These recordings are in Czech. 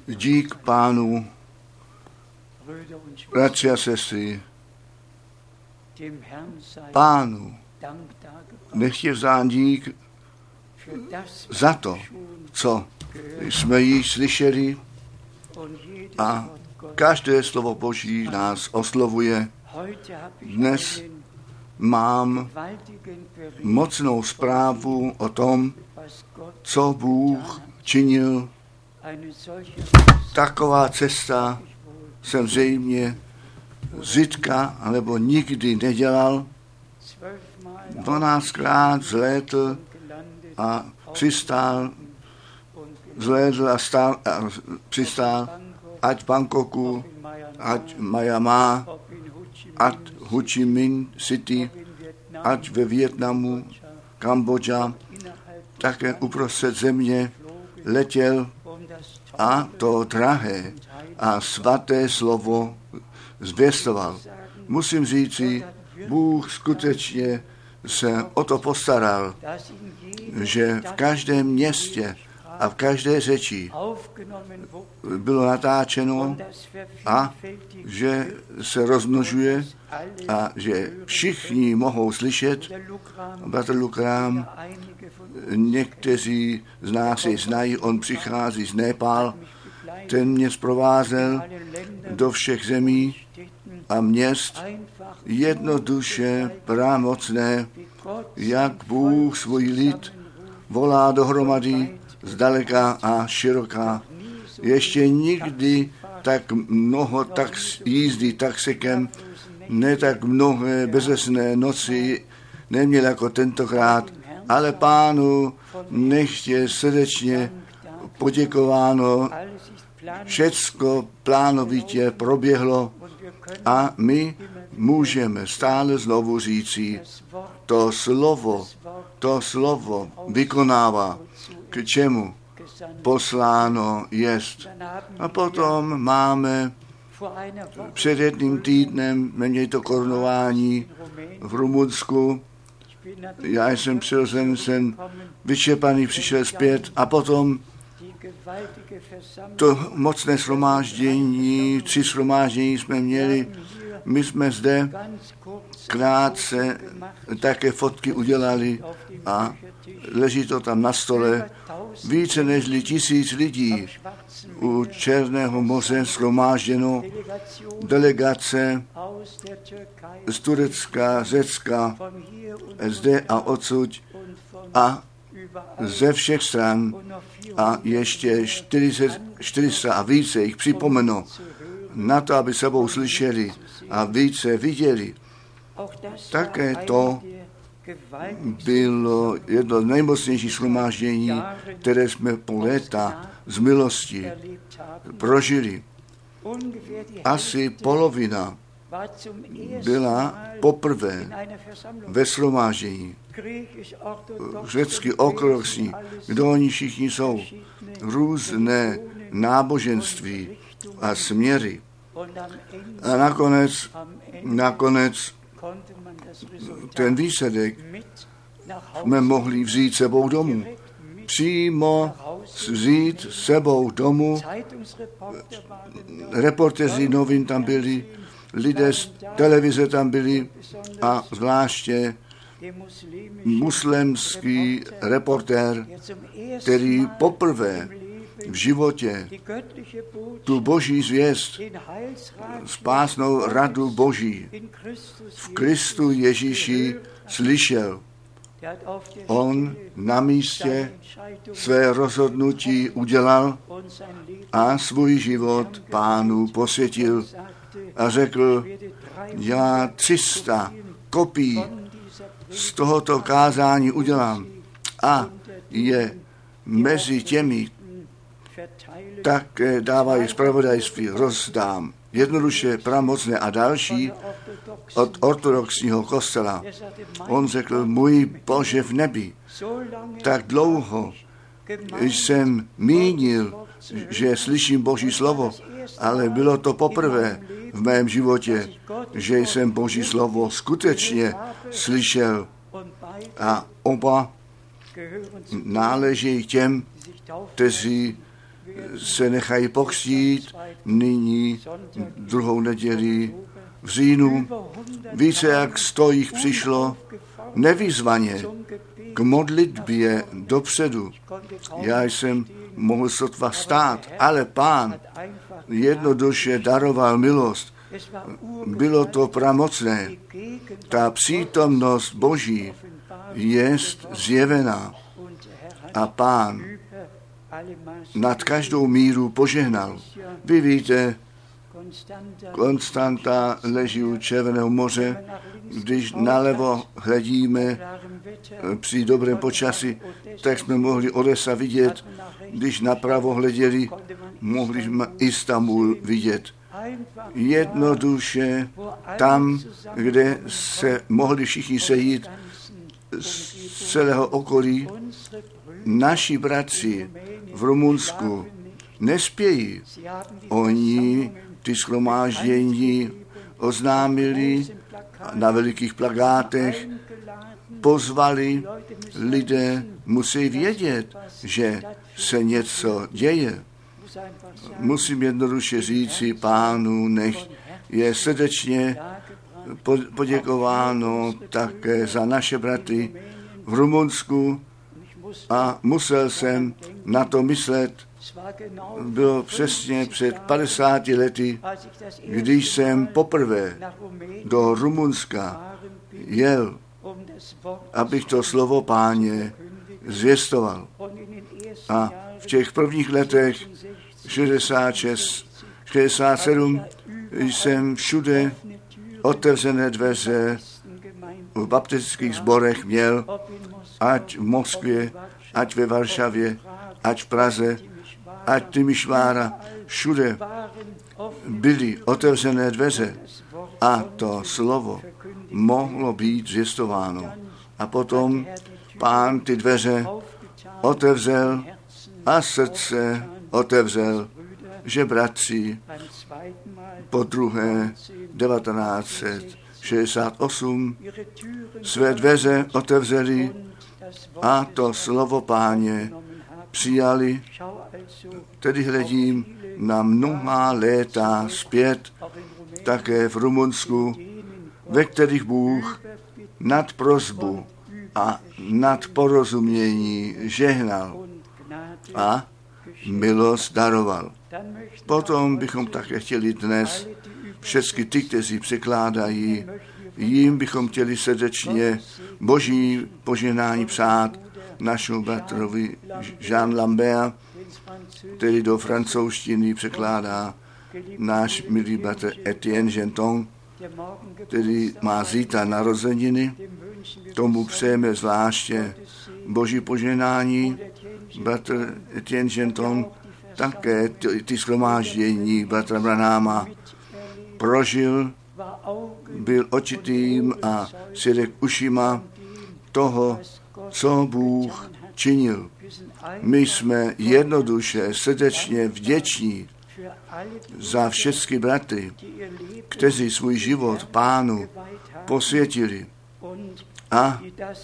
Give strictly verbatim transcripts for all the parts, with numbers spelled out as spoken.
Dík Pánu, bratři a sestry, Pánu nech je vzdán dík za to, co jsme již slyšeli, a každé slovo Boží nás oslovuje. Dnes mám mocnou zprávu o tom, co Bůh činil. Taková cesta jsem zřejmě zítka nebo nikdy nedělal. Dvanáctkrát zlétl a přistál, zlétl a, stál, a přistál, ať v Bangkoku, ať v Myanmar, ať Ho Chi Minh City, ať ve Vietnamu, Kambodža, také uprostřed země letěl a to drahé a svaté slovo zvěstoval. Musím říci, Bůh skutečně se o to postaral, že v každém městě a v každé řeči bylo natáčeno a že se rozmnožuje a že všichni mohou slyšet. Bratr Lukrám, někteří z nás jej znají, on přichází z Népál, ten mě zprovázel do všech zemí a měst, jednoduše pravomocné, jak Bůh svůj lid volá dohromady zdaleka a široká. Ještě nikdy tak mnoho tak jízdy taxikem, ne tak mnohé bezesné noci neměl jako tentokrát, ale Pánu nechtě srdečně poděkováno, všecko plánovitě proběhlo a my můžeme stále znovu říci, to slovo, to slovo vykonává, k čemu posláno jest. A potom máme před jedním týdnem, měli to korunování v Rumunsku. Já jsem přirozen, jsem vyčerpaný, přišel zpět a potom to mocné shromáždění, tři shromáždění jsme měli. My jsme zde krátce také fotky udělali a leží to tam na stole. Více než tisíc lidí u Černého moře shromážděno, delegace z Turecka, Řecka, zde a odsud a ze všech stran a ještě čtyři sta a více jich připomeno na to, aby sebou slyšeli a více viděli. Také to bylo jedno z nejmocnějších shromáždění, které jsme po léta z milosti prožili. Asi polovina byla poprvé ve shromáždění. Řecky ortodoxní, kdo oni všichni jsou, různé náboženství a směry. A nakonec, nakonec ten výsledek jsme mohli vzít sebou domů. Přímo vzít sebou domů. Reportéři novin tam byli, lidé z televize tam byli a zvláště muslimský reportér, který poprvé v životě tu boží zvěst, spásnou radu boží v Kristu Ježíši slyšel. On na místě své rozhodnutí udělal a svůj život Pánu posvětil a řekl, já tři sta kopií z tohoto kázání udělám a je mezi těmi, tak dávají zpravodajství, rozdám. Jednoduše pravomocné a další od ortodoxního kostela. On řekl, můj Bože v nebi, tak dlouho jsem mínil, že slyším Boží slovo, ale bylo to poprvé v mém životě, že jsem Boží slovo skutečně slyšel. A oba náleží těm, kteří se nechají pokřtít nyní druhou neděli v říjnu. Více jak sto jich přišlo nevyzvaně k modlitbě dopředu. Já jsem mohl sotva stát, ale Pán jednoduše daroval milost. Bylo to pramocné. Ta přítomnost Boží jest zjevená a Pán nad každou míru požehnal. Vy víte, Konstanta leží u Červeného moře. Když nalevo hledíme při dobrém počasí, tak jsme mohli Odesa vidět. Když napravo hleděli, mohli jsme Istanbul vidět. Jednoduše tam, kde se mohli všichni sejít z celého okolí, naši bratři v Rumunsku nespějí. Oni ty shromáždění oznámili na velikých plakátech, pozvali, lidé musí vědět, že se něco děje. Musím jednoduše říci Pánu, nech je srdečně poděkováno také za naše bratry v Rumunsku a musel jsem na to myslet. Bylo přesně před padesáti lety, když jsem poprvé do Rumunska jel, abych to slovo Páně zvěstoval. A v těch prvních letech šedesát šest, šedesát sedm jsem všude otevřené dveře v baptistických sborech měl, ať v Moskvě, ať ve Varšavě, ať v Praze, ať Timišvára, všude byly otevřené dveře a to slovo mohlo být zvěstováno. A potom Pán ty dveře otevřel a srdce otevřel, že bratři po druhé devatenáct set šedesát osm své dveře otevřeli a to slovo Páně přijali. Tedy hledím na mnohá léta zpět, také v Rumunsku, ve kterých Bůh nad prosbu a nad porozumění žehnal a milost daroval. Potom bychom také chtěli dnes všechny ty, kteří překládají, jim bychom chtěli srdečně Boží požehnání přát našemu bratrovi Jean Lambert, který do francouzštiny překládá náš milý bratr Etienne Genton, který má zítra narozeniny. Tomu přejeme zvláště Boží požehnání. Bratr Etienne Genton také ty, ty shromáždění bratra Branhama prožil, byl očitým a svědek ušima toho, co Bůh činil. My jsme jednoduše srdečně vděční za všechny bratry, kteří svůj život Pánu posvětili a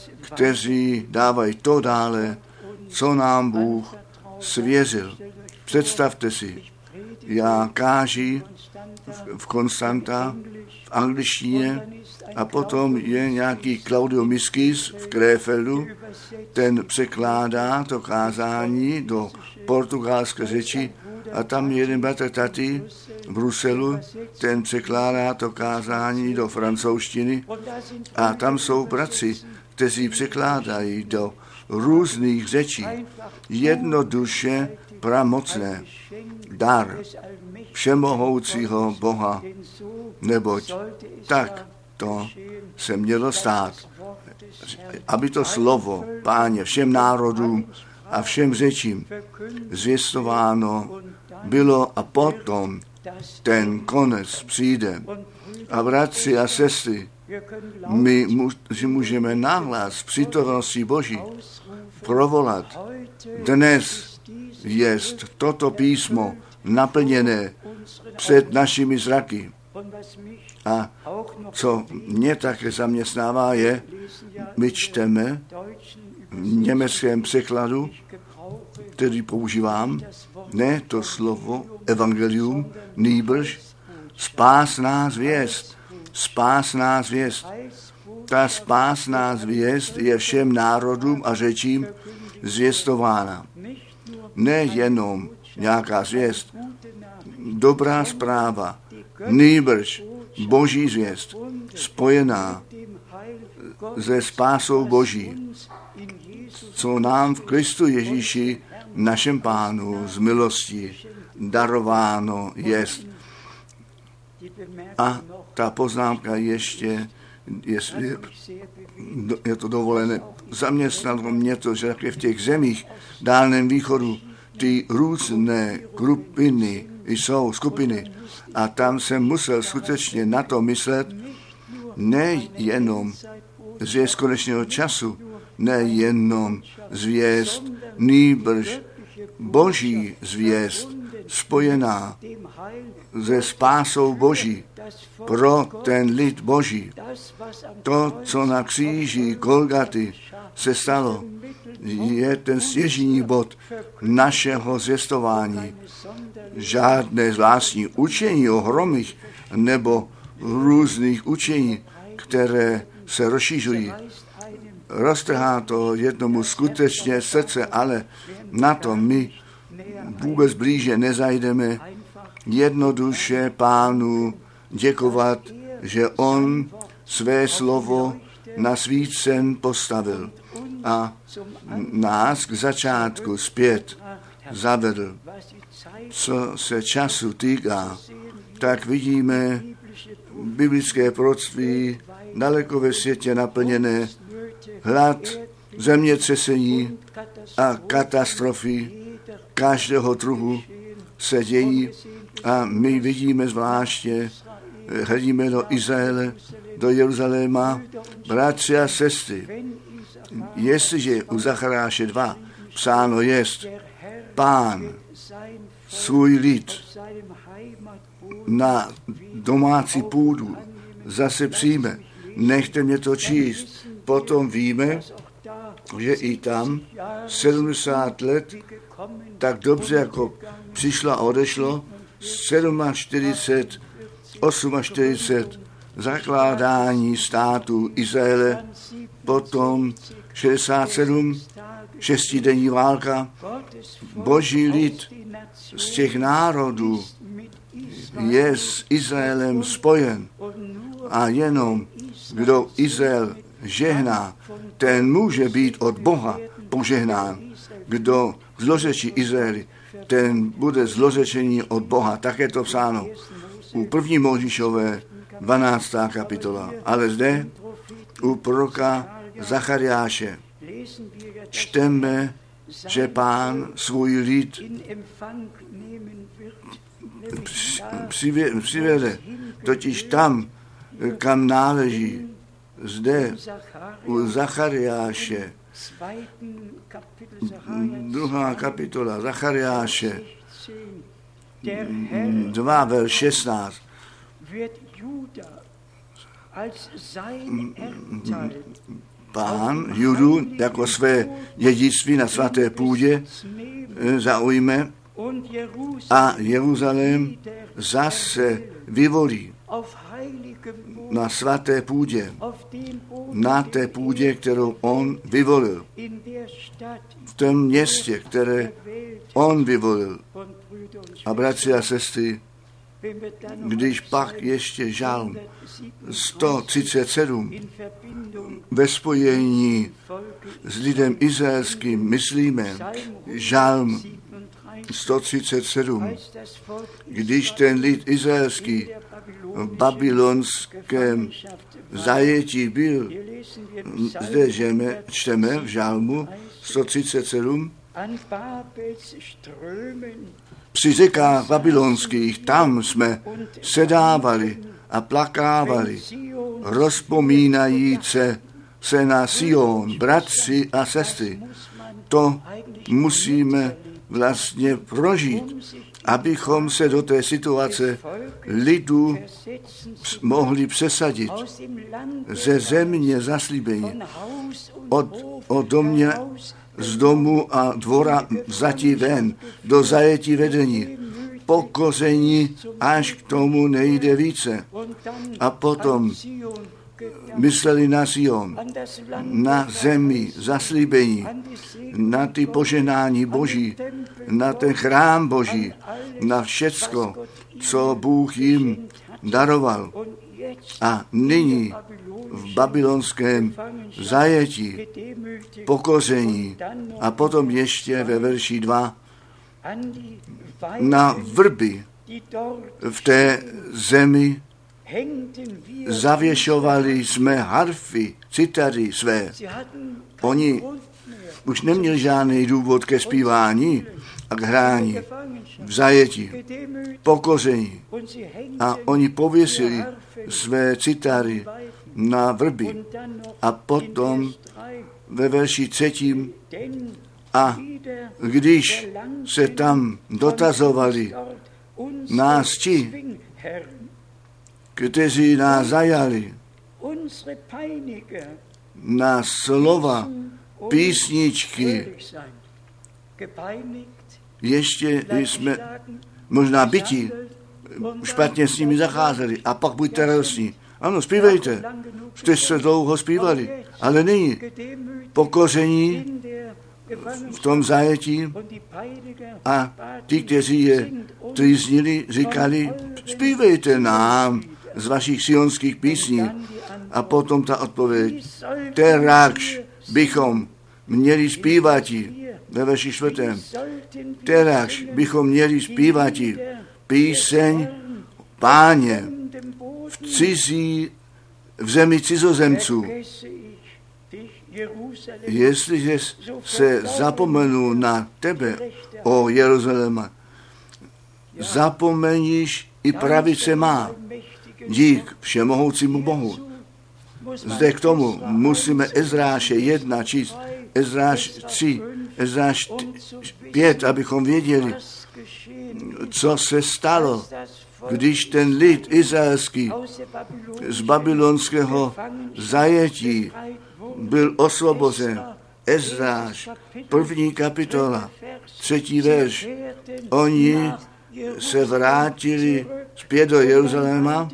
kteří dávají to dále, co nám Bůh svěřil. Představte si, já káži v Konstanta v angličtině a potom je nějaký Claudio Miskis v Krefeldu, ten překládá to kázání do portugalské řeči a tam je jeden bratr Tati v Bruselu, ten překládá to kázání do francouzštiny a tam jsou bratři, kteří překládají do různých řečí. Jednoduše pramocné dar všemohoucího Boha, neboť tak to se mělo stát, aby to slovo Páně všem národům a všem řečím zvěstováno bylo a potom ten konec přijde. A bratři a sestry, my můžeme nahlas v přítomnosti Boží provolat. Dnes jest toto písmo naplněné před našimi zraky. A co mě také zaměstnává je, my čteme v německém překladu, který používám, ne to slovo evangelium, nýbrž spásná zvěst. Spásná zvěst. Ta spásná zvěst je všem národům a řečím zvěstována. Nejenom nějaká zvěst, dobrá zpráva, nýbrž boží zvěst, spojená se spásou boží, co nám v Kristu Ježíši, našem Pánu, z milosti darováno jest. A ta poznámka ještě, jestli je to dovolené, zaměstnalo mě to, že v těch zemích Dálném východu ty různé grupiny jsou, skupiny, a tam jsem musel skutečně na to myslet, nejenom zvěst konečného času, nejenom zvěst, nýbrž boží zvěst, spojená se spásou boží pro ten lid boží. To, co na kříži Golgaty se stalo, je ten stěžejní bod našeho zvěstování. Žádné zvláštní učení o hromích nebo různých učení, které se rozšířují. Roztrhá to jednomu skutečně srdce, ale na to my vůbec blíže nezajdeme. Jednoduše Pánu děkovat, že on své slovo na svícen postavil a nás k začátku zpět zavedl. Co se času týká, tak vidíme biblické proroctví daleko ve světě naplněné, hlad, zemětřesení a katastrofy každého druhu se dějí a my vidíme zvláště, hledíme do Izraele, do Jeruzaléma, bratři a sestry. Jestliže u Zacharáše dva psáno jest, Pán svůj lid na domácí půdu zase přijme, nechte mě to číst, potom víme, že i tam sedmdesát let tak dobře, jako přišlo a odešlo, čtyřicet sedm, čtyřicet osm zakládání státu Izraele, potom šedesát sedm, šestidenní válka, boží lid z těch národů je s Izraelem spojen a jenom kdo Izrael žehná, ten může být od Boha požehnán. Kdo zlořečí Izraeli, ten bude zlořečení od Boha. Tak je to psáno u první Mojžíšové dvanáctá kapitola. Ale zde u proroka Zachariáše čteme, že Pán svůj lid přivede, totiž tam, kam náleží, zde u Zachariáše, druhá kapitola Zachariáše, dva, verš šestnáct. Pán Judu jako své dědictví na svaté půdě zaujme a Jeruzalém zase vyvolí na svaté půdě, na té půdě, kterou on vyvolil, v tom městě, které on vyvolil. A bratři a sestry, když pak ještě žalm sto třicet sedm ve spojení s lidem izraelským myslíme, žalm sto třicet sedm, když ten lid izraelský v babylonském zajetí byl, zde žeme, čteme v žalmu sto třicet sedm, při řekách babylonských, tam jsme sedávali a plakávali, rozpomínajíce se na Sion, bratři a sestry. To musíme vlastně prožít, abychom se do té situace lidu mohli přesadit ze země zaslíbení, od, od domě z domu a dvora vzati ven, do zajetí vedení, pokoření, až k tomu nejde více. A potom mysleli na Sion, na zemi zaslíbení, na ty poženání Boží, na ten chrám Boží, na všecko, co Bůh jim daroval. A nyní v babylonském zajetí, pokoření a potom ještě ve verši dva na vrby v té zemi zavěšovali jsme harfy, citary své. Oni už neměli žádný důvod ke zpívání a k hrání v zajetí, pokoření. A oni pověsili své citary na vrby. A potom ve verši třetím a když se tam dotazovali nás ti, kteří nás zajali, na slova písničky, ještě jsme možná byti, špatně s nimi zacházeli, a pak buďte radostní. Ano, zpívejte, jste se dlouho zpívali, ale nyní pokoření v tom zajetí a ti, kteří je trýznili, říkali, zpívejte nám z vašich sionských písní. A potom ta odpověď, terakž bychom měli zpívati, ve verši čtvrtém, terakž bychom měli zpívati píseň Páně v cizí, v zemi cizozemců. Jestliže se zapomenu na tebe, o Jeruzaléma, zapomeníš i pravice má. Dík všemohoucímu Bohu. Zde k tomu musíme Ezráše jedna číst, Ezráš tři, Ezráš pět, abychom věděli, co se stalo, když ten lid izraelský z babylonského zajetí byl osvobozen. Ezráš, první kapitola, třetí verš. Oni se vrátili zpět do Jeruzaléma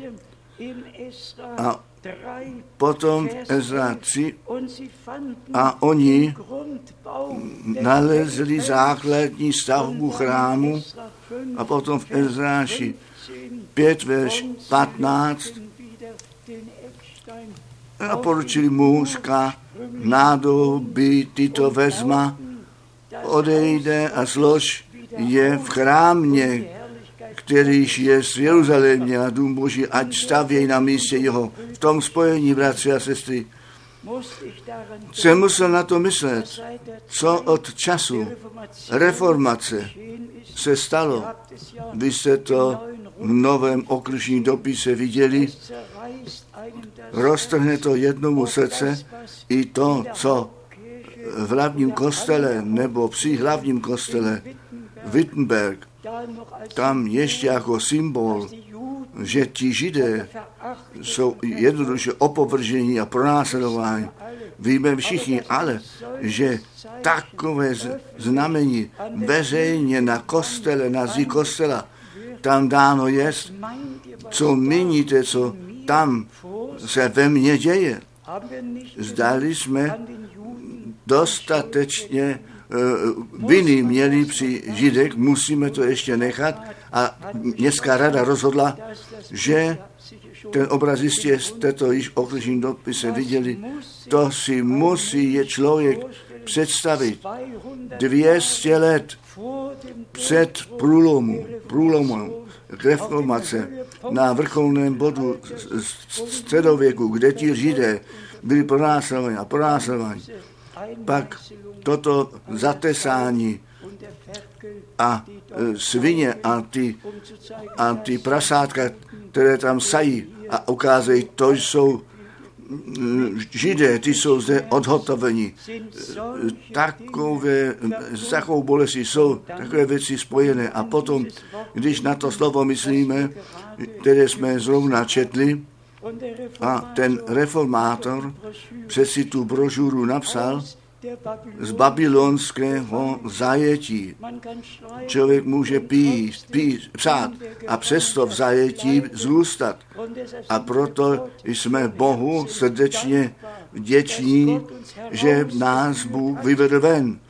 a potom v Ezra tři a oni nalezli základní stavbu chrámu a potom v Ezráši pět verš patnáct a poručili mužka nádoby tyto vezma, odejde a slož je v chrámě, kterýž je v Jeruzalémě a dům Boží, ať stavěj na místě jeho. V tom spojení, bratři a sestry, jsem musel na to myslet, co od času reformace se stalo. Vy jste to v novém okružním dopise viděli. Roztrhne to jednomu srdce i to, co v hlavním kostele nebo při hlavním kostele Wittenberg, tam ještě jako symbol, že ti Židé jsou jednoduše opovržení a pronásledování. Víme všichni, ale že takové znamení veřejně na kostele, na zdi kostela, tam dáno jest, co míníte, co tam se ve mně děje. Zdali jsme dostatečně uh, viny měli při Židech, musíme to ještě nechat. A městská rada rozhodla, že ten obraz jistě jste to již v okružním dopise viděli, to si musí je člověk představit dvě stě let před průlomu, průlomem reformace na vrcholném bodu středověku, kde ti Židé byli pronásledováni a pronásledováni. Pak toto zatesání a svině a ty, a ty prasátka, které tam sají a ukázejí, to jsou Židé, ty jsou zde odhotoveni. Takové, s takovou bolestí jsou takové věci spojené. A potom, když na to slovo myslíme, které jsme zrovna četli, a ten reformátor přes si tu brožuru napsal z babylonského zajetí. Člověk může pít, pít, psát a přesto v zajetí zůstat. A proto jsme Bohu srdečně vděční, že nás Bůh vyvedl ven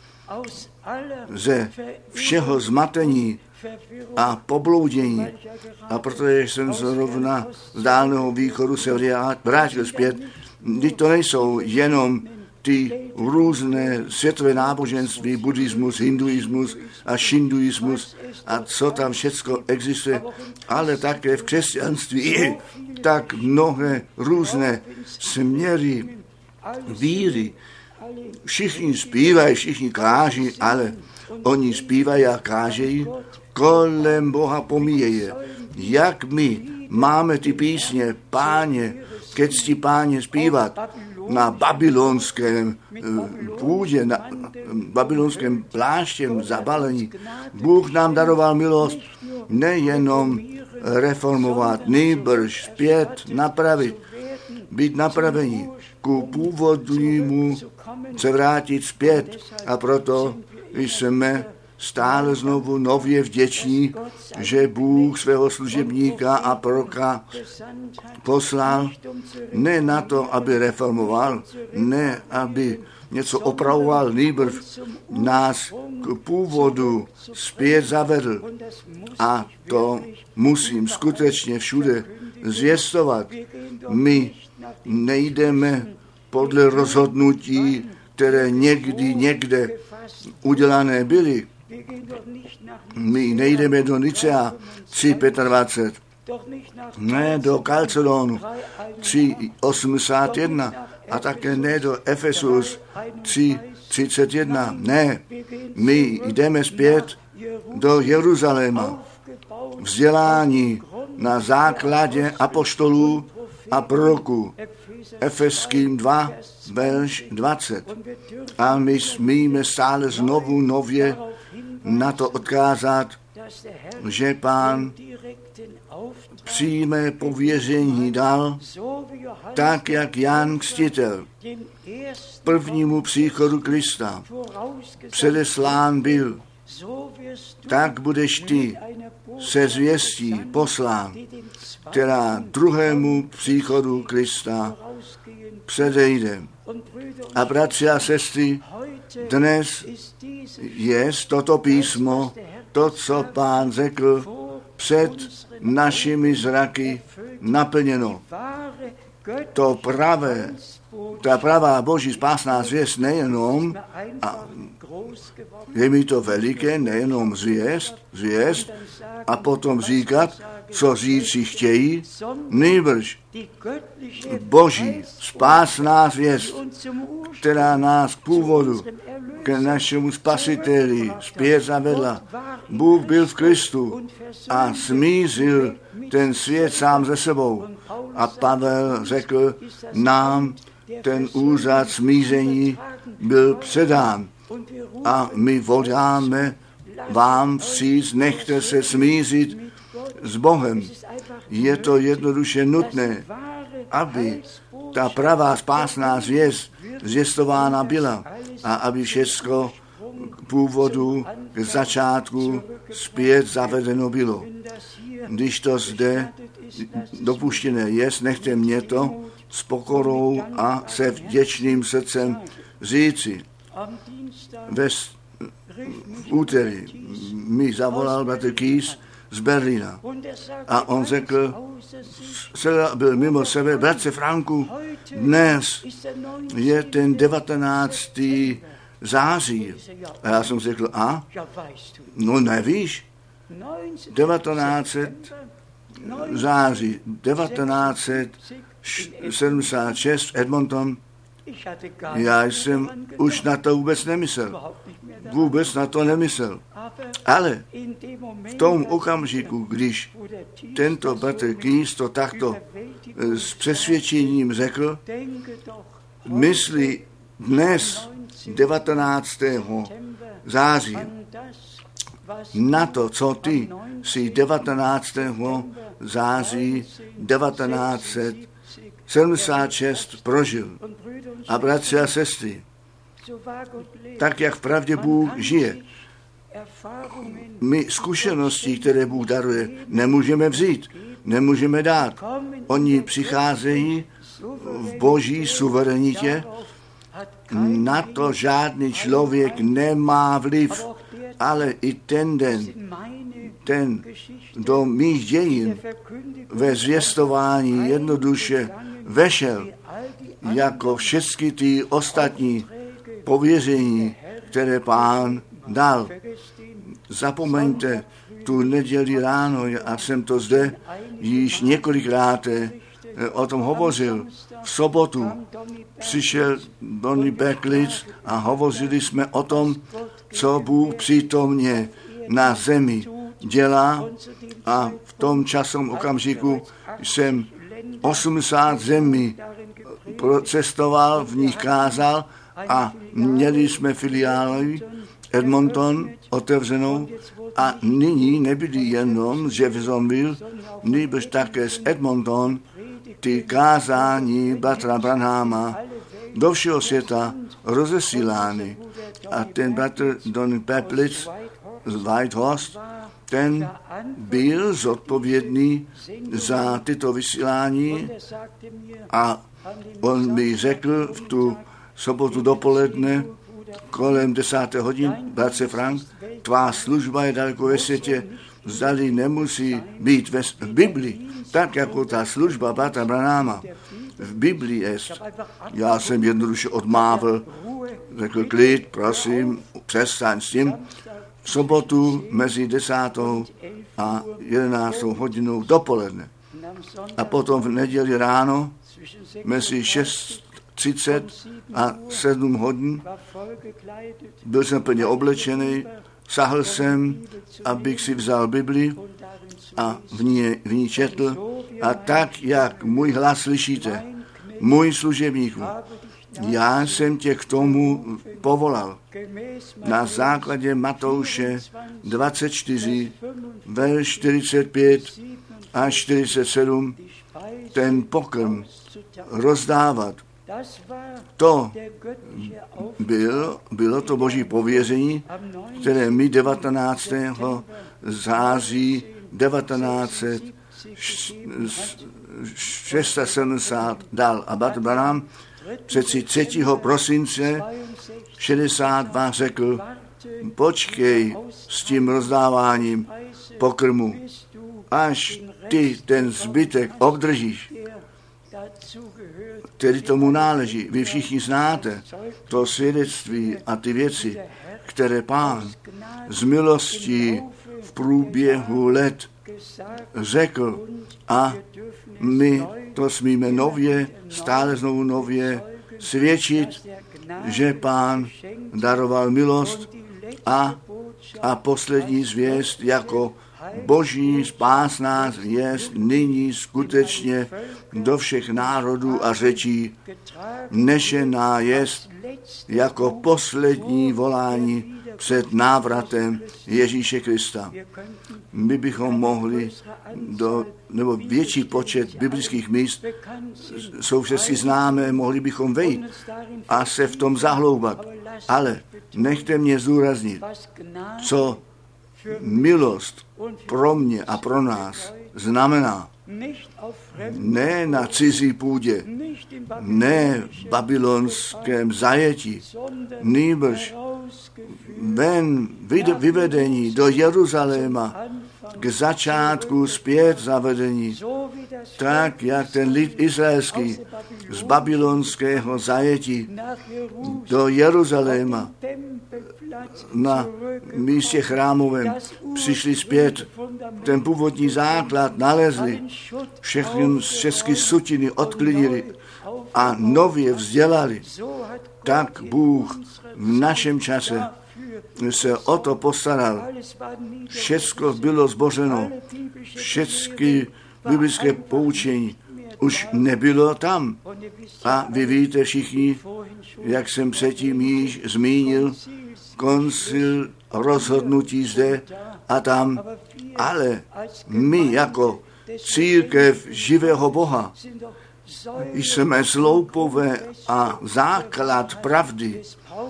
ze všeho zmatení a pobloudění. A protože jsem zrovna z Dálného východu se vrátil zpět, když to nejsou jenom ty různé světové náboženství, buddhismus, hinduismus a šinduismus a co tam všecko existuje, ale také v křesťanství je tak mnohé různé směry víry. Všichni zpívají, všichni káží, ale oni zpívají a kážejí kolem Boha pomíjeje. Jak my máme ty písně, Páně, ke cti Páně zpívat na babylonském půdě, na babylonském pláštěm zabalení. Bůh nám daroval milost nejenom reformovat, nýbrž zpět napravit, být napravení, ku původnímu se vrátit zpět. A proto jsme stále znovu nově vděční, že Bůh svého služebníka a proroka poslal ne na to, aby reformoval, ne aby něco opravoval, nýbrž nás k původu zpět zavedl. A to musím skutečně všude zvěstovat. My nejdeme podle rozhodnutí, které někdy někde udělané byly. My nejdeme do Nicea tři dvacet pět, ne do Kalcedonu tři osmdesát jedna a také ne do Efesus tři třicet jedna. Ne, my jdeme zpět do Jeruzaléma. Vzdělání na základě apoštolů a proroků. Efeským dva, verš dvacet. A my smíme stále znovu nově na to odkázat, že Pán přímé pověření dal, tak jak Jan Křtitel prvnímu příchodu Krista předeslán byl, tak budeš ty se zvěstí poslán, která druhému příchodu Krista předejde. A bratři a sestry, dnes je toto písmo, to, co Pán řekl, před našimi zraky naplněno. To pravé, ta pravá Boží spásná zvěst nejenom, a je mi to veliké, nejenom zvěst, zvěst, a potom říkat, co říci chtějí, nýbrž Boží spásná zvěst, která nás k původu, k našemu spasiteli zpět zavedla. Bůh byl v Kristu a smířil ten svět sám ze sebou. A Pavel řekl, nám ten úřad smíření byl předán. A my voláme vám vstříc, nechte se smířit s Bohem. Je to jednoduše nutné, aby ta pravá spásná zvěst zvěstována byla a aby všecko k původu, k začátku zpět zavedeno bylo. Když to zde dopuštěné je, nechte mě to s pokorou a se vděčným srdcem říci. Ve v úterý mi zavolal bratr Kies z Berlína a on řekl, byl mimo sebe, bratře Franku, dnes je ten devatenáctého září. A já jsem řekl, a? No nevíš? devatenáct září, devatenáct sedmdesát šest Edmonton. Já jsem už na to vůbec nemyslel. Vůbec na to nemyslel. Ale v tom okamžiku, když tento bratr Kies to takto s přesvědčením řekl, myslí dnes devatenáctého září na to, co ty si devatenáctého září devatenáct set sedmdesát šest prožil. A bratři a sestry, tak jak v pravdě Bůh žije. My zkušenosti, které Bůh daruje, nemůžeme vzít, nemůžeme dát. Oni přicházejí v boží suverenitě, na to žádný člověk nemá vliv, ale i ten den, ten do mých dějin ve zvěstování jednoduše vešel, jako všechny ty ostatní pověření, které Pán dal. Zapomeňte tu neděli ráno, a jsem to zde již několikrát o tom hovořil. V sobotu přišel Donny Berkowitz a hovořili jsme o tom, co Bůh přítomně na zemi dělá, a v tom časovém okamžiku jsem osmdesát zemí procestoval, v nich kázal a měli jsme filiály Edmonton otevřenou a nyní nebyli jenom z Jeffersonville, nýbrž také z Edmonton ty kázání bratra Branhama do všeho světa rozesílány. A ten bratr Donny Berkowitz z Whitehorse, ten byl zodpovědný za tyto vysílání a on mi řekl v tu sobotu dopoledne kolem desáté hodin, bratře Frank, tvá služba je daleko ve světě, zdali nemusí být ve, v Biblii, tak jako ta služba bratra Branhama v Biblii jest. Já jsem jednoduše odmávl, řekl klid, prosím, přestaň s tím. V sobotu mezi desátou a jedenáctou hodinou dopoledne. A potom v neděli ráno mezi šest třicet a sedm hodin byl jsem plně oblečený, sahl jsem, abych si vzal Bibli a v ní, v ní četl. A tak, jak můj hlas slyšíte, můj služebníku, já jsem tě k tomu povolal. Na základě Matouše dvacet čtyři, verš čtyřicet pět a čtyřicet sedm, ten pokrm rozdávat. To bylo, bylo to boží pověření, které mi devatenáctého září devatenáct set sedmdesát šest dal. A bratr Branham přeci třetího prosince šedesát dva řekl, počkej s tím rozdáváním pokrmu, až ty ten zbytek obdržíš, který tomu náleží. Vy všichni znáte to svědectví a ty věci, které Pán z milostí v průběhu let řekl, a my to smíme nově, stále znovu nově svědčit, že Pán daroval milost a, a poslední zvěst jako boží spásná zvěst nyní skutečně do všech národů a řečí nešená jest jako poslední volání před návratem Ježíše Krista. My bychom mohli do, nebo větší počet biblických míst, jsou všechny známé, mohli bychom vejít a se v tom zahloubat. Ale nechte mě zdůraznit, co milost pro mě a pro nás znamená. Ne na cizí půdě, ne v babylonském zajetí, nýbrž ven vyvedení do Jeruzaléma k začátku zpět zavedení, tak jak ten lid izraelský z babylonského zajetí do Jeruzaléma na místě chrámovém přišli zpět, ten původní základ nalezli, všechny, všechny sutiny odklidili a nově vzdělali. Tak Bůh v našem čase se o to postaral. Všecko bylo zbořeno, všechny biblické poučení už nebylo tam. A vy víte všichni, jak jsem předtím již zmínil, koncil rozhodnutí zde a tam, ale my jako církev živého Boha jsme sloupové a základ pravdy,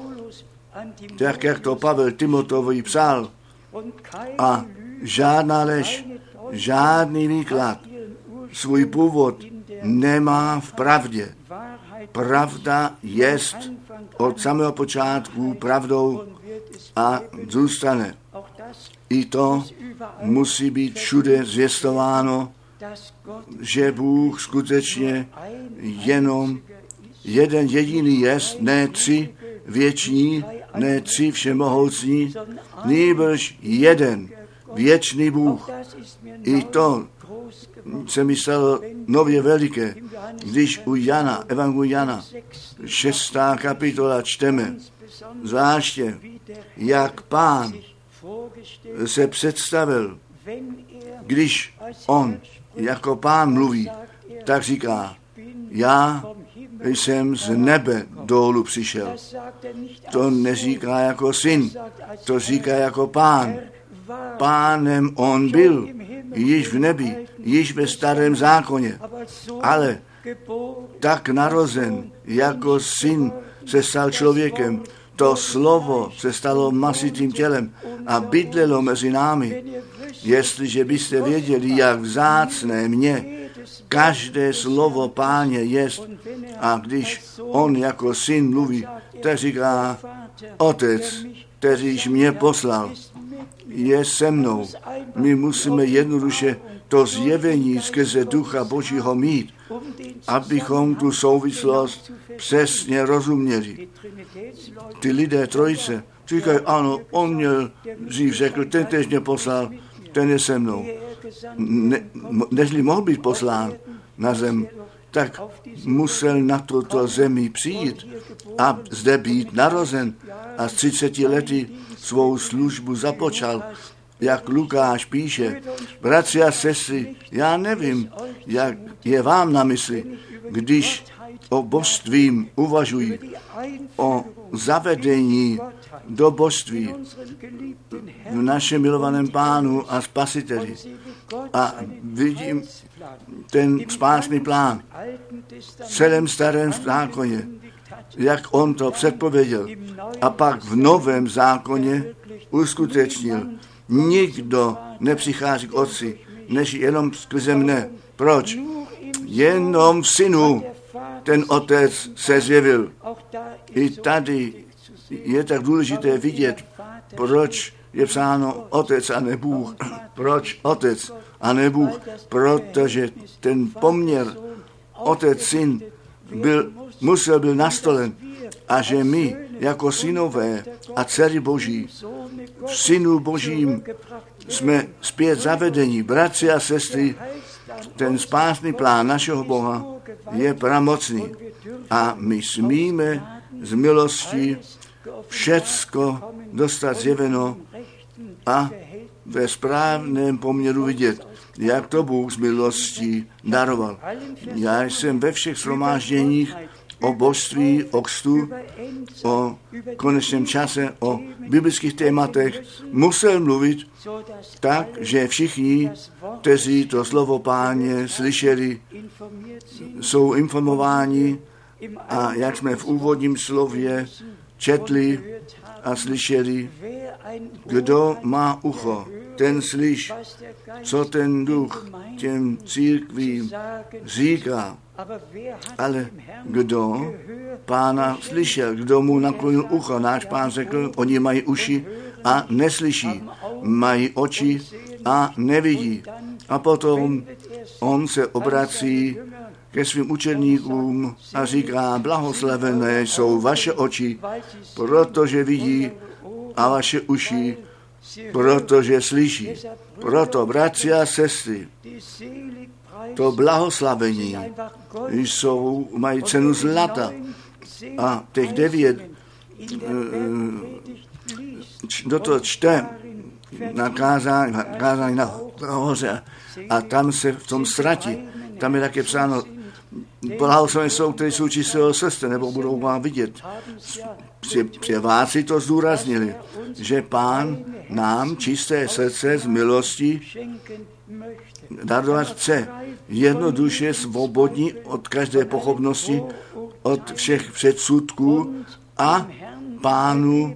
tak jak to Pavel Timoteovi psal. A žádná lež, žádný výklad svůj původ nemá v pravdě. Pravda jest od samého počátku pravdou a zůstane. I to musí být všude zvěstováno, že Bůh skutečně jenom jeden jediný jest, ne tři věční, ne tři všemohoucí, nýbrž jeden věčný Bůh. I to se mi stalo nově veliké, když u Jana, Evangeliu Jana, šestá kapitola čteme, zvláště jak Pán se představil, když on jako Pán mluví, tak říká, já jsem z nebe dolů přišel. To neříká jako syn, to říká jako Pán. Pánem on byl, již v nebi, již ve starém zákoně, ale tak narozen, jako syn se stal člověkem. To slovo se stalo masitým tělem a bydlelo mezi námi. Jestliže byste věděli, jak vzácné mě každé slovo Páně jest, a když on jako syn mluví, tak říká, Otec, kterýž mě poslal, je se mnou. My musíme jednoduše to zjevení skrze Ducha Božího mít, abychom tu souvislost přesně rozuměli. Ty lidé trojice říkají, ano, on měl dřív řekl, ten tež mě poslal, ten je se mnou. Ne, nežli mohl být poslán na zem, tak musel na tuto zemi přijít a zde být narozen a s třiceti lety svou službu započal. Jak Lukáš píše, bratři a sestry, já nevím, jak je vám na mysli, když o božstvím uvažují, o zavedení do božství v našem milovaném Pánu a Spasiteli. A vidím ten spásný plán v celém starém zákoně, jak on to předpověděl a pak v novém zákoně uskutečnil. Nikdo nepřichází k Otci, než jenom skrze mne. Proč? Jenom v Synu ten Otec se zjevil. I tady je tak důležité vidět, proč je psáno Otec a ne Bůh. Proč Otec a ne Bůh? Protože ten poměr Otec-Syn byl, musel byl nastolen a že my jako synové a dcery Boží v Synu Božím jsme zpět zavedení. Bratři a sestry, ten spásný plán našeho Boha je pramocný a my smíme z milosti všecko dostat zjeveno a ve správném poměru vidět, jak to Bůh z milostí daroval. Já jsem ve všech shromážděních o božství, o křtu, o konečném čase, o biblických tématech musel mluvit tak, že všichni, kteří to slovo Páně slyšeli, jsou informováni a jak jsme v úvodním slově četli a slyšeli, kdo má ucho, ten slyš, co ten duch těm církvím říká. Ale kdo Pána slyšel, kdo mu naklonil ucho, náš Pán řekl, oni mají uši a neslyší, mají oči a nevidí. A potom on se obrací ke svým učedníkům a říká, blahoslavené jsou vaše oči, protože vidí, a vaše uši, protože slyší. Proto, bratři a sestry, to blahoslavení jsou, mají cenu zlata. A těch devět do toho čte na kázání, kázání na hoře a tam se v tom ztratí. Tam je také psáno, Blahoslavení jsou, kteří jsou čistého srdce, nebo budou vám vidět. Při, při vás si to zdůraznili, že Pán nám čisté srdce z milosti darovat chce. Jednoduše svobodní od každé pochopnosti, od všech předsudků a Pánu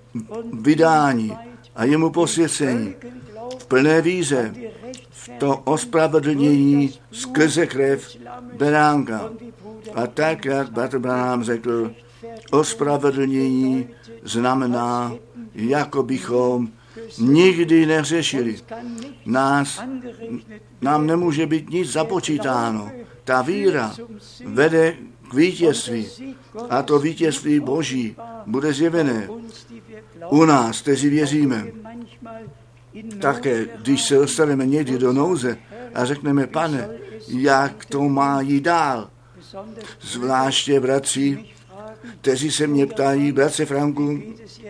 vydání a jemu posvěcení v plné víře, v to ospravedlnění skrze krev beránka. A tak, jak bratr Branham řekl, ospravedlnění znamená, jako bychom nikdy neřešili. Nás, nám nemůže být nic započítáno. Ta víra vede k vítězství. A to vítězství Boží bude zjevené u nás, kteří věříme. Také, když se dostaneme někdy do nouze a řekneme, Pane, jak to má jít dál. Zvláště bratři, kteří se mě ptají, bratře Franku,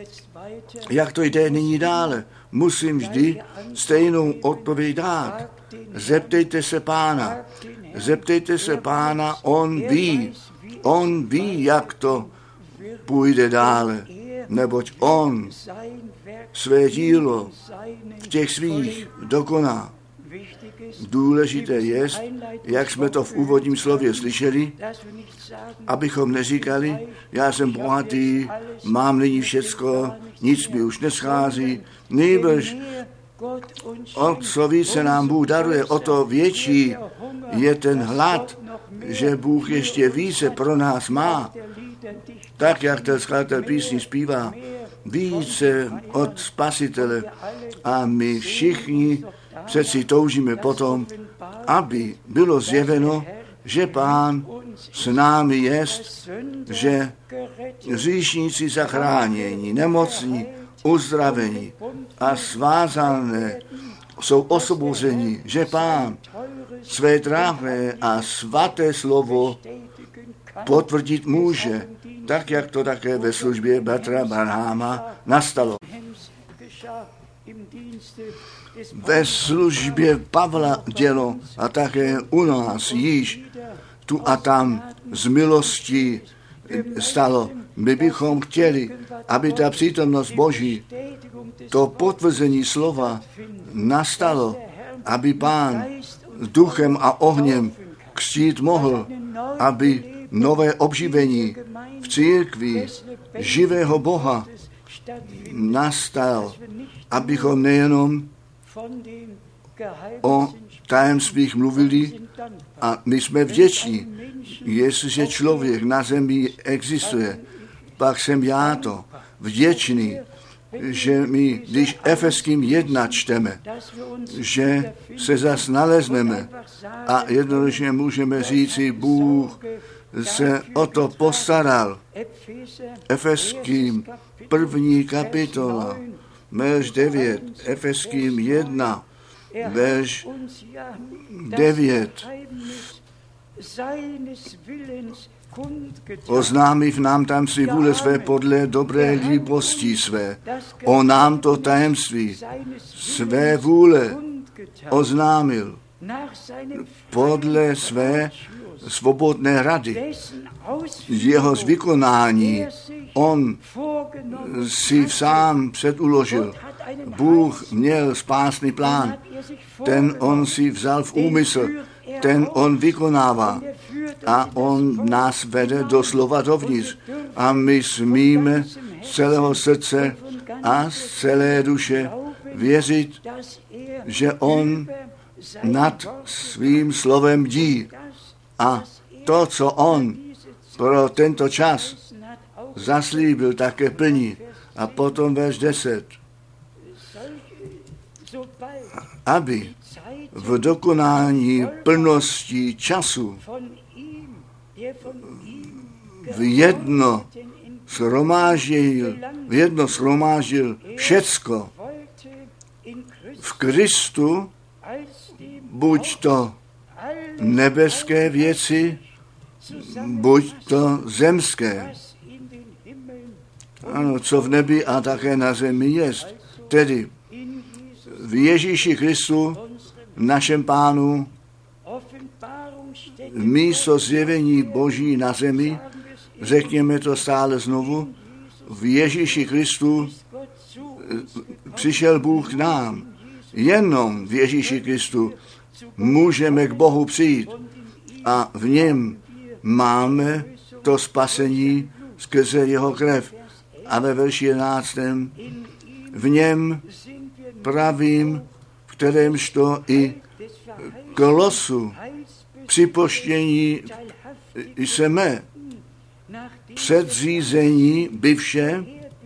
jak to jde nyní dále. Musím vždy stejnou odpověď dát. Zeptejte se Pána. Zeptejte se Pána, on ví. On ví, jak to půjde dále. Neboť on své dílo v těch svých dokoná. Důležité je, jak jsme to v úvodním slově slyšeli, abychom neříkali, já jsem bohatý, mám nyní všecko, nic mi už neschází, nýbrž o co více nám Bůh daruje, o to větší je ten hlad, že Bůh ještě více pro nás má. Tak, jak ten skladatel písní zpívá, více od Spasitele. A my všichni přeci toužíme potom, aby bylo zjeveno, že Pán s námi jest, že hříšníci zachránění, nemocní, uzdravení a svázané jsou osvobozeni, že Pán své drahé a svaté slovo potvrdit může, tak jak to také ve službě bratra Branhama nastalo. Ve službě Pavla dělo a také u nás již tu a tam z milostí stalo. My bychom chtěli, aby ta přítomnost Boží, to potvrzení slova nastalo, aby Pán duchem a ohněm křtít mohl, aby nové obživení v církvi živého Boha nastal, abychom nejenom o tajemstvích mluvili a my jsme vděční, jestliže člověk na zemi existuje, pak jsem já to vděčný, že my, když Efeským jedna čteme, že se zas nalezneme a jednoduše můžeme říci, Bůh se o to postaral. Efeským první kapitola, verš devět, Efeským jedna, verš devět. Oznámí v nám tajemství vůle své podle dobré líbosti své. On nám to tajemství své vůle oznámil podle své svobodné rady. Jeho vykonání on si sám předuložil. Bůh měl spásný plán, ten on si vzal v úmysl, ten on vykonává a on nás vede doslova dovnitř. A my smíme z celého srdce a z celé duše věřit, že on nad svým slovem dí. A to, co on pro tento čas zaslíbil, také plní. A potom verš deset. Aby v dokonání plnosti času v jedno shromáždil, v jedno shromáždil všecko v Kristu, buď to nebeské věci, buď to zemské. Ano, co v nebi a také na zemi jest. Tedy v Ježíši Kristu, našem Pánu, místo zjevení Boží na zemi, řekněme to stále znovu, v Ježíši Kristu přišel Bůh k nám. Jenom v Ježíši Kristu můžeme k Bohu přijít a v něm máme to spasení skrze jeho krev. A ve verši jedenáctém v něm pravým, v kterémž to i k losu připoštění jsme předřízení byvše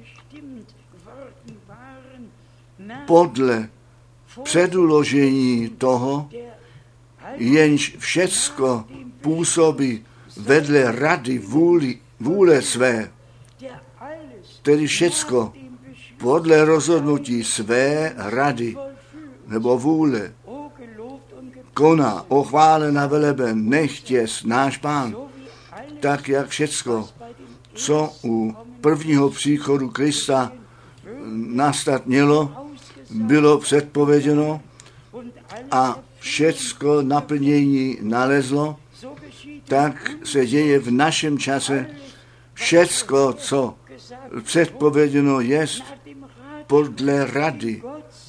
podle předuložení toho, jenž všecko působí vedle rady vůli, vůle své, tedy všecko podle rozhodnutí své rady nebo vůle koná, ochválen a veleben, nechtěs náš Pán, tak jak všecko, co u prvního příchodu Krista nastat mělo, bylo předpověděno a všecko naplnění nalezlo, tak se děje v našem čase všecko, co předpověděno jest podle rady,